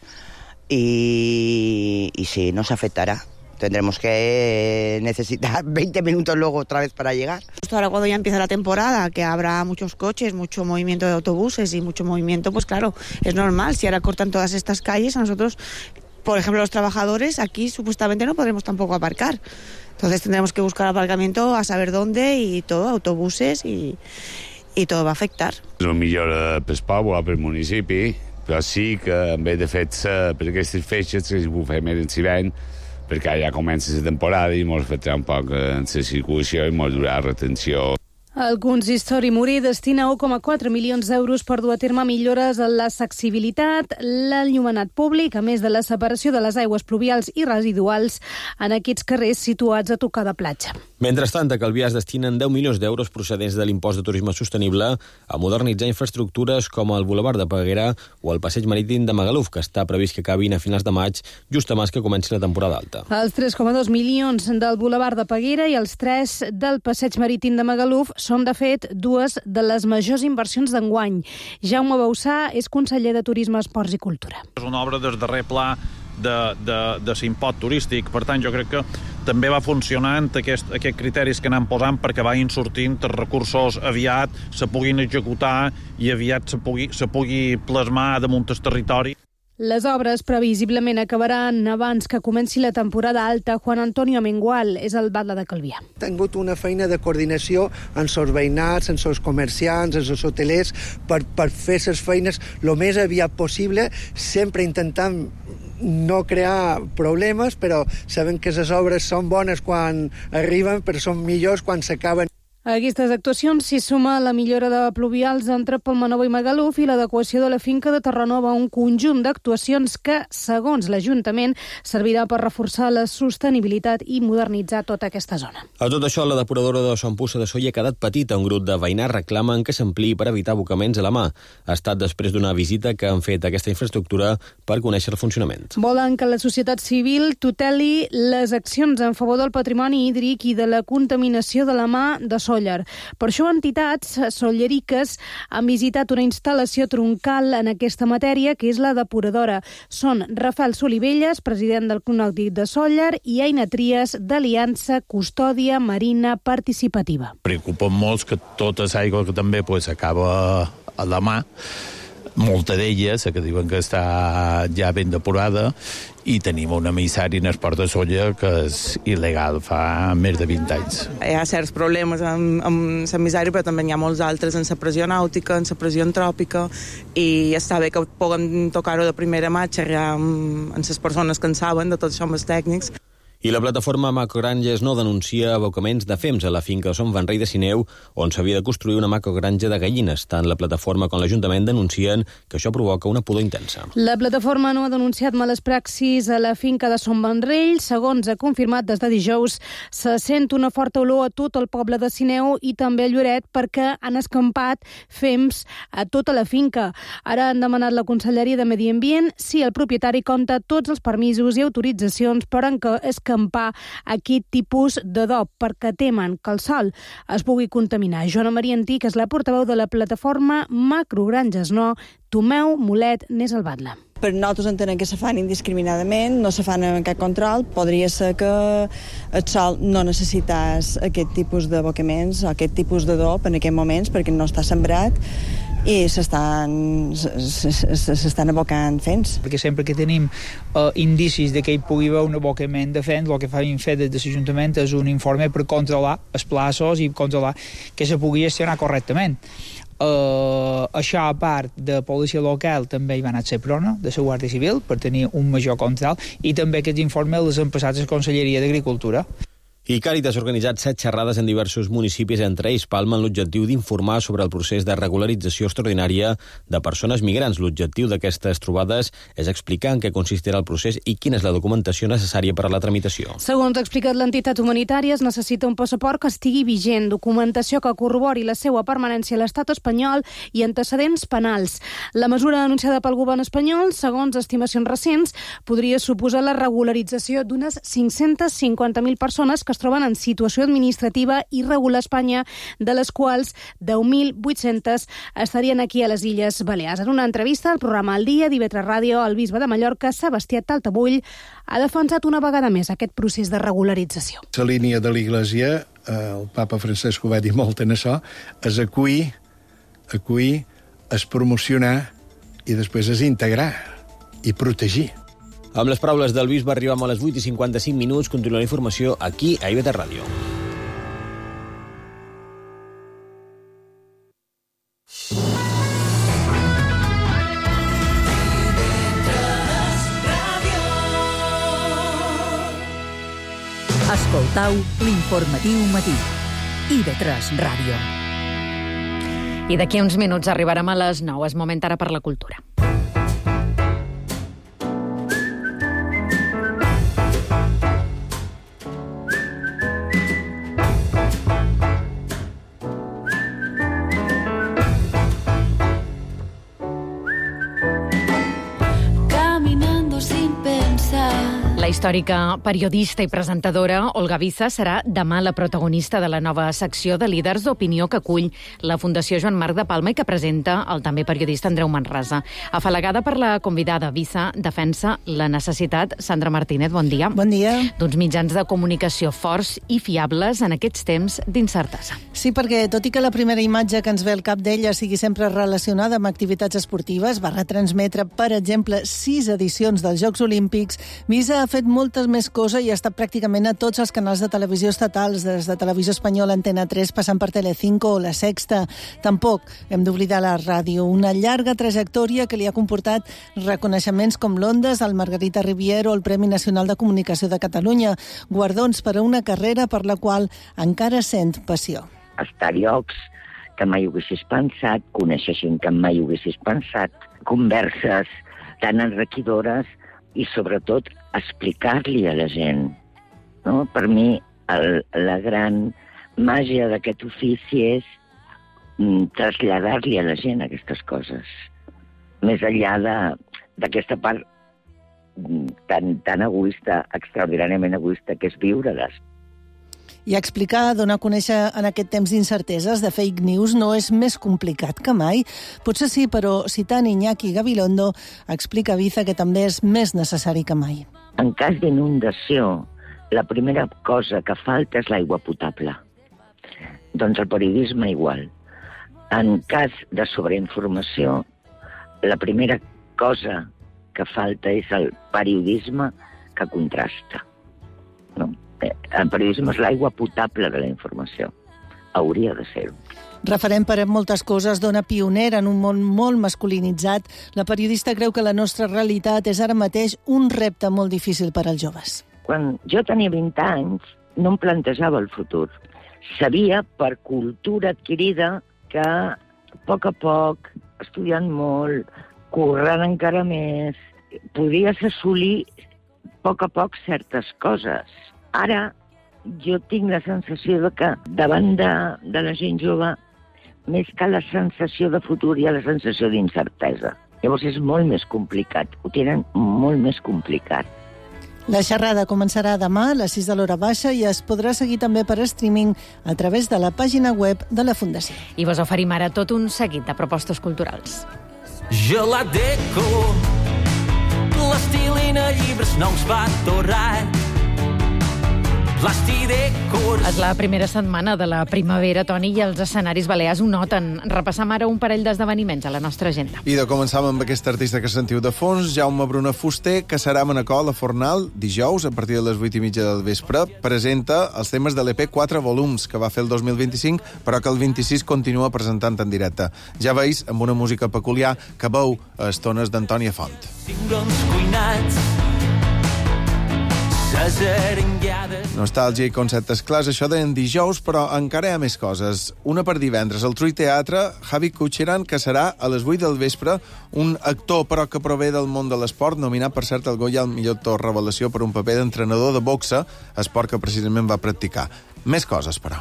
y, y sí, nos afectará. Tendremos que necesitar veinte minutos luego otra vez para llegar. Justo ahora cuando ya empieza la temporada, que habrá muchos coches, mucho movimiento de autobuses y mucho movimiento, pues claro, es normal. Si ahora cortan todas estas calles, a nosotros, por ejemplo, los trabajadores, aquí supuestamente no podremos tampoco aparcar. Entonces tendremos que buscar aparcamiento a saber dónde y todo, autobuses y... i tot va afectar. És el millor pel poble o pel municipi, però sí que en vez de fer-se per aquestes feixes que ho fem en l'hivern, perquè ja comença la temporada i ens afectarà un poc en la circulació i ens durarà la retenció. El consistori Morí destina u coma quatre milions d'euros per dur a terme millores en l'accessibilitat, l'enllumenat públic, a més de la separació de les aigües pluvials i residuals en aquests carrers situats a tocar de platja. Mentrestant, a Calvià es destinen deu milions d'euros procedents de l'impost de turisme sostenible a modernitzar infraestructures com el Boulevard de Peguera o el passeig marítim de Magaluf, que està previst que acabin a finals de maig, just abans que comenci la temporada alta. Els tres coma dos milions del Boulevard de Peguera i els tres del passeig marítim de Magaluf són, de fet, dues de les majors inversions d'enguany. Jaume Bausà és conseller de Turisme, Esports i Cultura. És una obra des darrer pla de, de, de l'import turístic. Per tant, jo crec que també va funcionant aquest, aquest criteris que anem posant perquè vagin sortint els recursos aviat, se puguin executar i aviat se pugui, se pugui plasmar damunt el territori. Les obres previsiblement acabaran abans que comenci la temporada alta. Juan Antonio Mengual és el batlle de Calvià. Ha tingut una feina de coordinació amb els veïnats, amb els comerciants, amb els hotelers, per, per fer les feines el més aviat possible, sempre intentant no crear problemes, però sabem que les obres són bones quan arriben, però són millors quan s'acaben. A aquestes actuacions s'hi suma la millora de pluvials entre Palmanova i Magaluf i l'adequació de la finca de Terranova, un conjunt d'actuacions que, segons l'Ajuntament, servirà per reforçar la sostenibilitat i modernitzar tota aquesta zona. A tot això, la depuradora de Son Pussa de Sóller ha quedat petita. Un grup de veïnats reclamen que s'ampliï per evitar abocaments a la mà. Ha estat després d'una visita que han fet a aquesta infraestructura per conèixer el funcionament. Volen que la societat civil tuteli les accions en favor del patrimoni hídric i de la contaminació de la mà de Sóller. Per això, entitats solleriques han visitat una instal·lació troncal en aquesta matèria, que és la depuradora. Són Rafael Solivelles, president del Club Nàutic de Sóller, i Aina Trias, d'Aliança Custòdia Marina Participativa. Preocupa molt que tota l'aigua que també pues, acaba a la mà, molta d'elles, que diuen que està ja ben depurada, i tenim una emissari en el port de Sóller que és il·legal fa més de vint anys. Hi ha certs problemes amb, amb l'emissari, però també n'hi ha molts altres en la pressió nàutica, en la pressió antròpica, i està bé que puguem tocar-ho de primera mà, xerrar amb, amb les persones que en saben de tot això, amb els tècnics. I la plataforma Macrogranges no denuncia abocaments de fems a la finca de Son Vanrei de Sineu, on s'havia de construir una macrogranja de gallines. Tant la plataforma com l'Ajuntament denuncien que això provoca una pudor intensa. La plataforma no ha denunciat males praxis a la finca de Son Vanrei. Segons ha confirmat des de dijous, se sent una forta olor a tot el poble de Sineu i també a Lloret perquè han escampat fems a tota la finca. Ara han demanat la Conselleria de Medi Ambient si el propietari compta tots els permisos i autoritzacions per escampar escampar aquest tipus de dop perquè temen que el sòl es pugui contaminar. Joana Maria Antich és la portaveu de la plataforma Macrogranges No. Tomeu Mulet n'és el batlle. Per nosaltres entenem que se fan indiscriminadament, no se fan amb cap control. Podria ser que el sol no necessités aquest tipus d'abocaments o aquest tipus de dop en aquests moments perquè no està sembrat i s'estan s'estan abocant fents. Perquè sempre que tenim uh, indicis de que hi pugui haver un abocament de fents, el que fem fer des de l'Ajuntament és un informe per controlar els plaços i controlar que se pugui gestionar correctament. Uh, això, a part de policia local, també hi va anar a Seprona, de la Guàrdia Civil, per tenir un major control, i també aquests informes els han passat a la Conselleria d'Agricultura. I Càritas ha organitzat set xerrades en diversos municipis, entre ells Palma, amb l'objectiu d'informar sobre el procés de regularització extraordinària de persones migrants. L'objectiu d'aquestes trobades és explicar en què consistirà el procés i quina és la documentació necessària per a la tramitació. Segons ha explicat l'entitat humanitària, es necessita un passaport que estigui vigent, documentació que corrobori la seva permanència a l'estat espanyol i antecedents penals. La mesura anunciada pel govern espanyol, segons estimacions recents, podria suposar la regularització d'unes cinc-centes cinquanta mil persones que es troben en situació administrativa irregular a Espanya, de les quals deu mil vuit-centes estarien aquí a les Illes Balears. En una entrevista al programa El Dia d'I V tres Ràdio, el bisbe de Mallorca, Sebastià Taltabull, ha defensat una vegada més aquest procés de regularització. La línia de l'Iglésia, el papa Francesc ho va dir molt en això, és acollir, acollir, és promocionar i després és integrar i protegir. Amb les paraules del bisbe arribem a les vuit i cinquanta-cinc minuts. Continua la informació aquí a I V tres Ràdio. Escoltau l'informatiu matí. I V tres Ràdio. I d'aquí uns minuts arribarem a les nou. És moment ara per la cultura. La històrica periodista i presentadora Olga Visa serà demà la protagonista de la nova secció de líders d'opinió que acull la Fundació Joan Marc de Palma i que presenta el també periodista Andreu Manresa. Afalagada per la convidada, Visa defensa la necessitat, Sandra Martínez, bon dia. Bon dia. D'uns mitjans de comunicació forts i fiables en aquests temps d'incertesa. Sí, perquè tot i que la primera imatge que ens ve al cap d'ella sigui sempre relacionada amb activitats esportives, va retransmetre, per exemple, sis edicions dels Jocs Olímpics, Visa ha fet moltes més coses i ha estat pràcticament a tots els canals de televisió estatals, des de Televisió Espanyola, Antena tres, passant per Telecinco o La Sexta. Tampoc hem d'oblidar la ràdio, una llarga trajectòria que li ha comportat reconeixements com l'Ondes, el Margarita Rivière o el Premi Nacional de Comunicació de Catalunya, guardons per a una carrera per la qual encara sent passió. Estar a llocs que mai ho haguessis pensat, conèixer gent que mai ho haguessis pensat, converses tan enriquidores i, sobretot, explicar-li a la gent. No? Per mi, el, la gran màgia d'aquest ofici és mm, traslladar-li a la gent aquestes coses. Més enllà d'aquesta part mm, tan, tan egoista, extraordinàriament egoista, que és viure-les. I explicar, donar a conèixer en aquest temps d'incerteses, de fake news, no és més complicat que mai? Potser sí, però citant Iñaki Gabilondo, explica Visa que també és més necessari que mai. En cas d'inundació, la primera cosa que falta és l'aigua potable. Doncs el periodisme igual. En cas de sobreinformació, la primera cosa que falta és el periodisme que contrasta. No? El periodisme és l'aigua potable de la informació. Hauria de ser-ho. Referent per moltes coses, dona pionera en un món molt masculinitzat, la periodista creu que la nostra realitat és ara mateix un repte molt difícil per als joves. Quan jo tenia vint anys, no em plantejava el futur. Sabia, per cultura adquirida, que a poc a poc, estudiant molt, currant encara més, podies assolir a poc a poc certes coses. Ara jo tinc la sensació de que davant de, de la gent jove, més que la sensació de futur, hi ha la sensació d'incertesa. Llavors és molt més complicat, ho tenen molt més complicat. La xerrada començarà demà a les sis de l'hora baixa i es podrà seguir també per streaming a través de la pàgina web de la Fundació. I vos oferim ara tot un seguit de propostes culturals. Gelat Deco, l'estil a llibres nous va torrat. És la primera setmana de la primavera, Toni, i els escenaris balears ho noten. Repassam ara un parell d'esdeveniments a la nostra agenda. I de començar amb aquest artista que sentiu de fons, Jaume Bruna Fuster, que serà a Manacor, a Fornal, dijous, a partir de les vuit i mitja del vespre. Presenta els temes de l'E P quatre volums, que va fer el dos mil vint-i-cinc, però que el vint-i-sis continua presentant en directe. Ja veus, amb una música peculiar que veu a estones d'Antònia Font. Nostàlgia i conceptes clars, això deien dijous, però encara hi ha més coses. Una per divendres, al Trui Teatre, Javi Kucheran, que serà a les vuit del vespre, un actor, però que prové del món de l'esport, nominat, per cert, al Goya al millor actor revelació per un paper d'entrenador de boxa, esport que precisament va practicar. Més coses, però.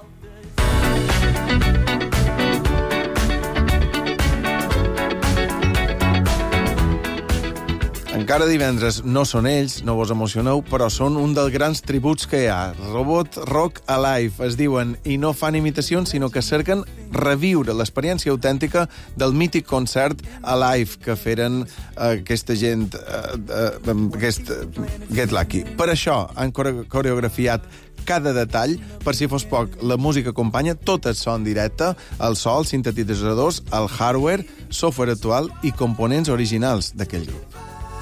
Encara divendres no són ells, no vos emocioneu, però són un dels grans tributs que hi ha. Robot Rock Alive, es diuen, i no fan imitacions, sinó que cerquen reviure l'experiència autèntica del mític concert Alive que feren uh, aquesta gent, uh, uh, aquest uh, Get Lucky. Per això han core coreografiat cada detall, per si fos poc, la música acompanya, tot el so en directe, el so, els sintetitzadors, el hardware, software actual i components originals d'aquell grup.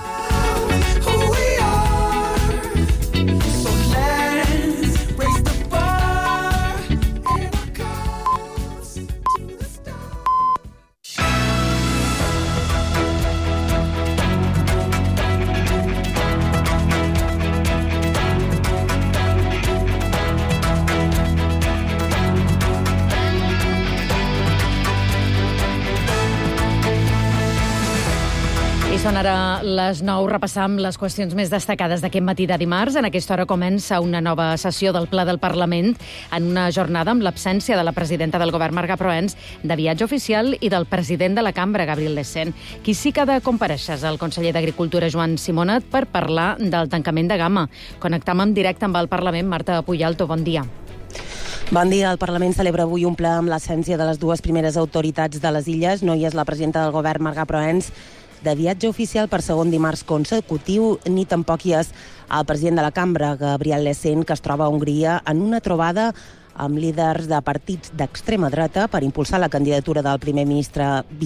Són ara les nou, repassam les qüestions més destacades d'aquest matí de dimarts. En aquesta hora comença una nova sessió del Ple del Parlament en una jornada amb l'absència de la presidenta del govern, Marga Proens, de viatge oficial i del president de la cambra, Gabriel Lecén. Qui sí que ha de comparèixer és el conseller d'Agricultura, Joan Simonet, per parlar del tancament de Gama. Connectam en directe amb el Parlament. Marta Puyalto, bon dia. Bon dia. El Parlament celebra avui un ple amb l'absència de les dues primeres autoritats de les illes. No hi és la presidenta del govern, Marga Proens, de viatge oficial per segon dimarts consecutiu, ni tampoc hi és el president de la cambra, Gabriel Lecén, que es troba a Hongria en una trobada amb líders de partits d'extrema dreta per impulsar la candidatura del primer ministre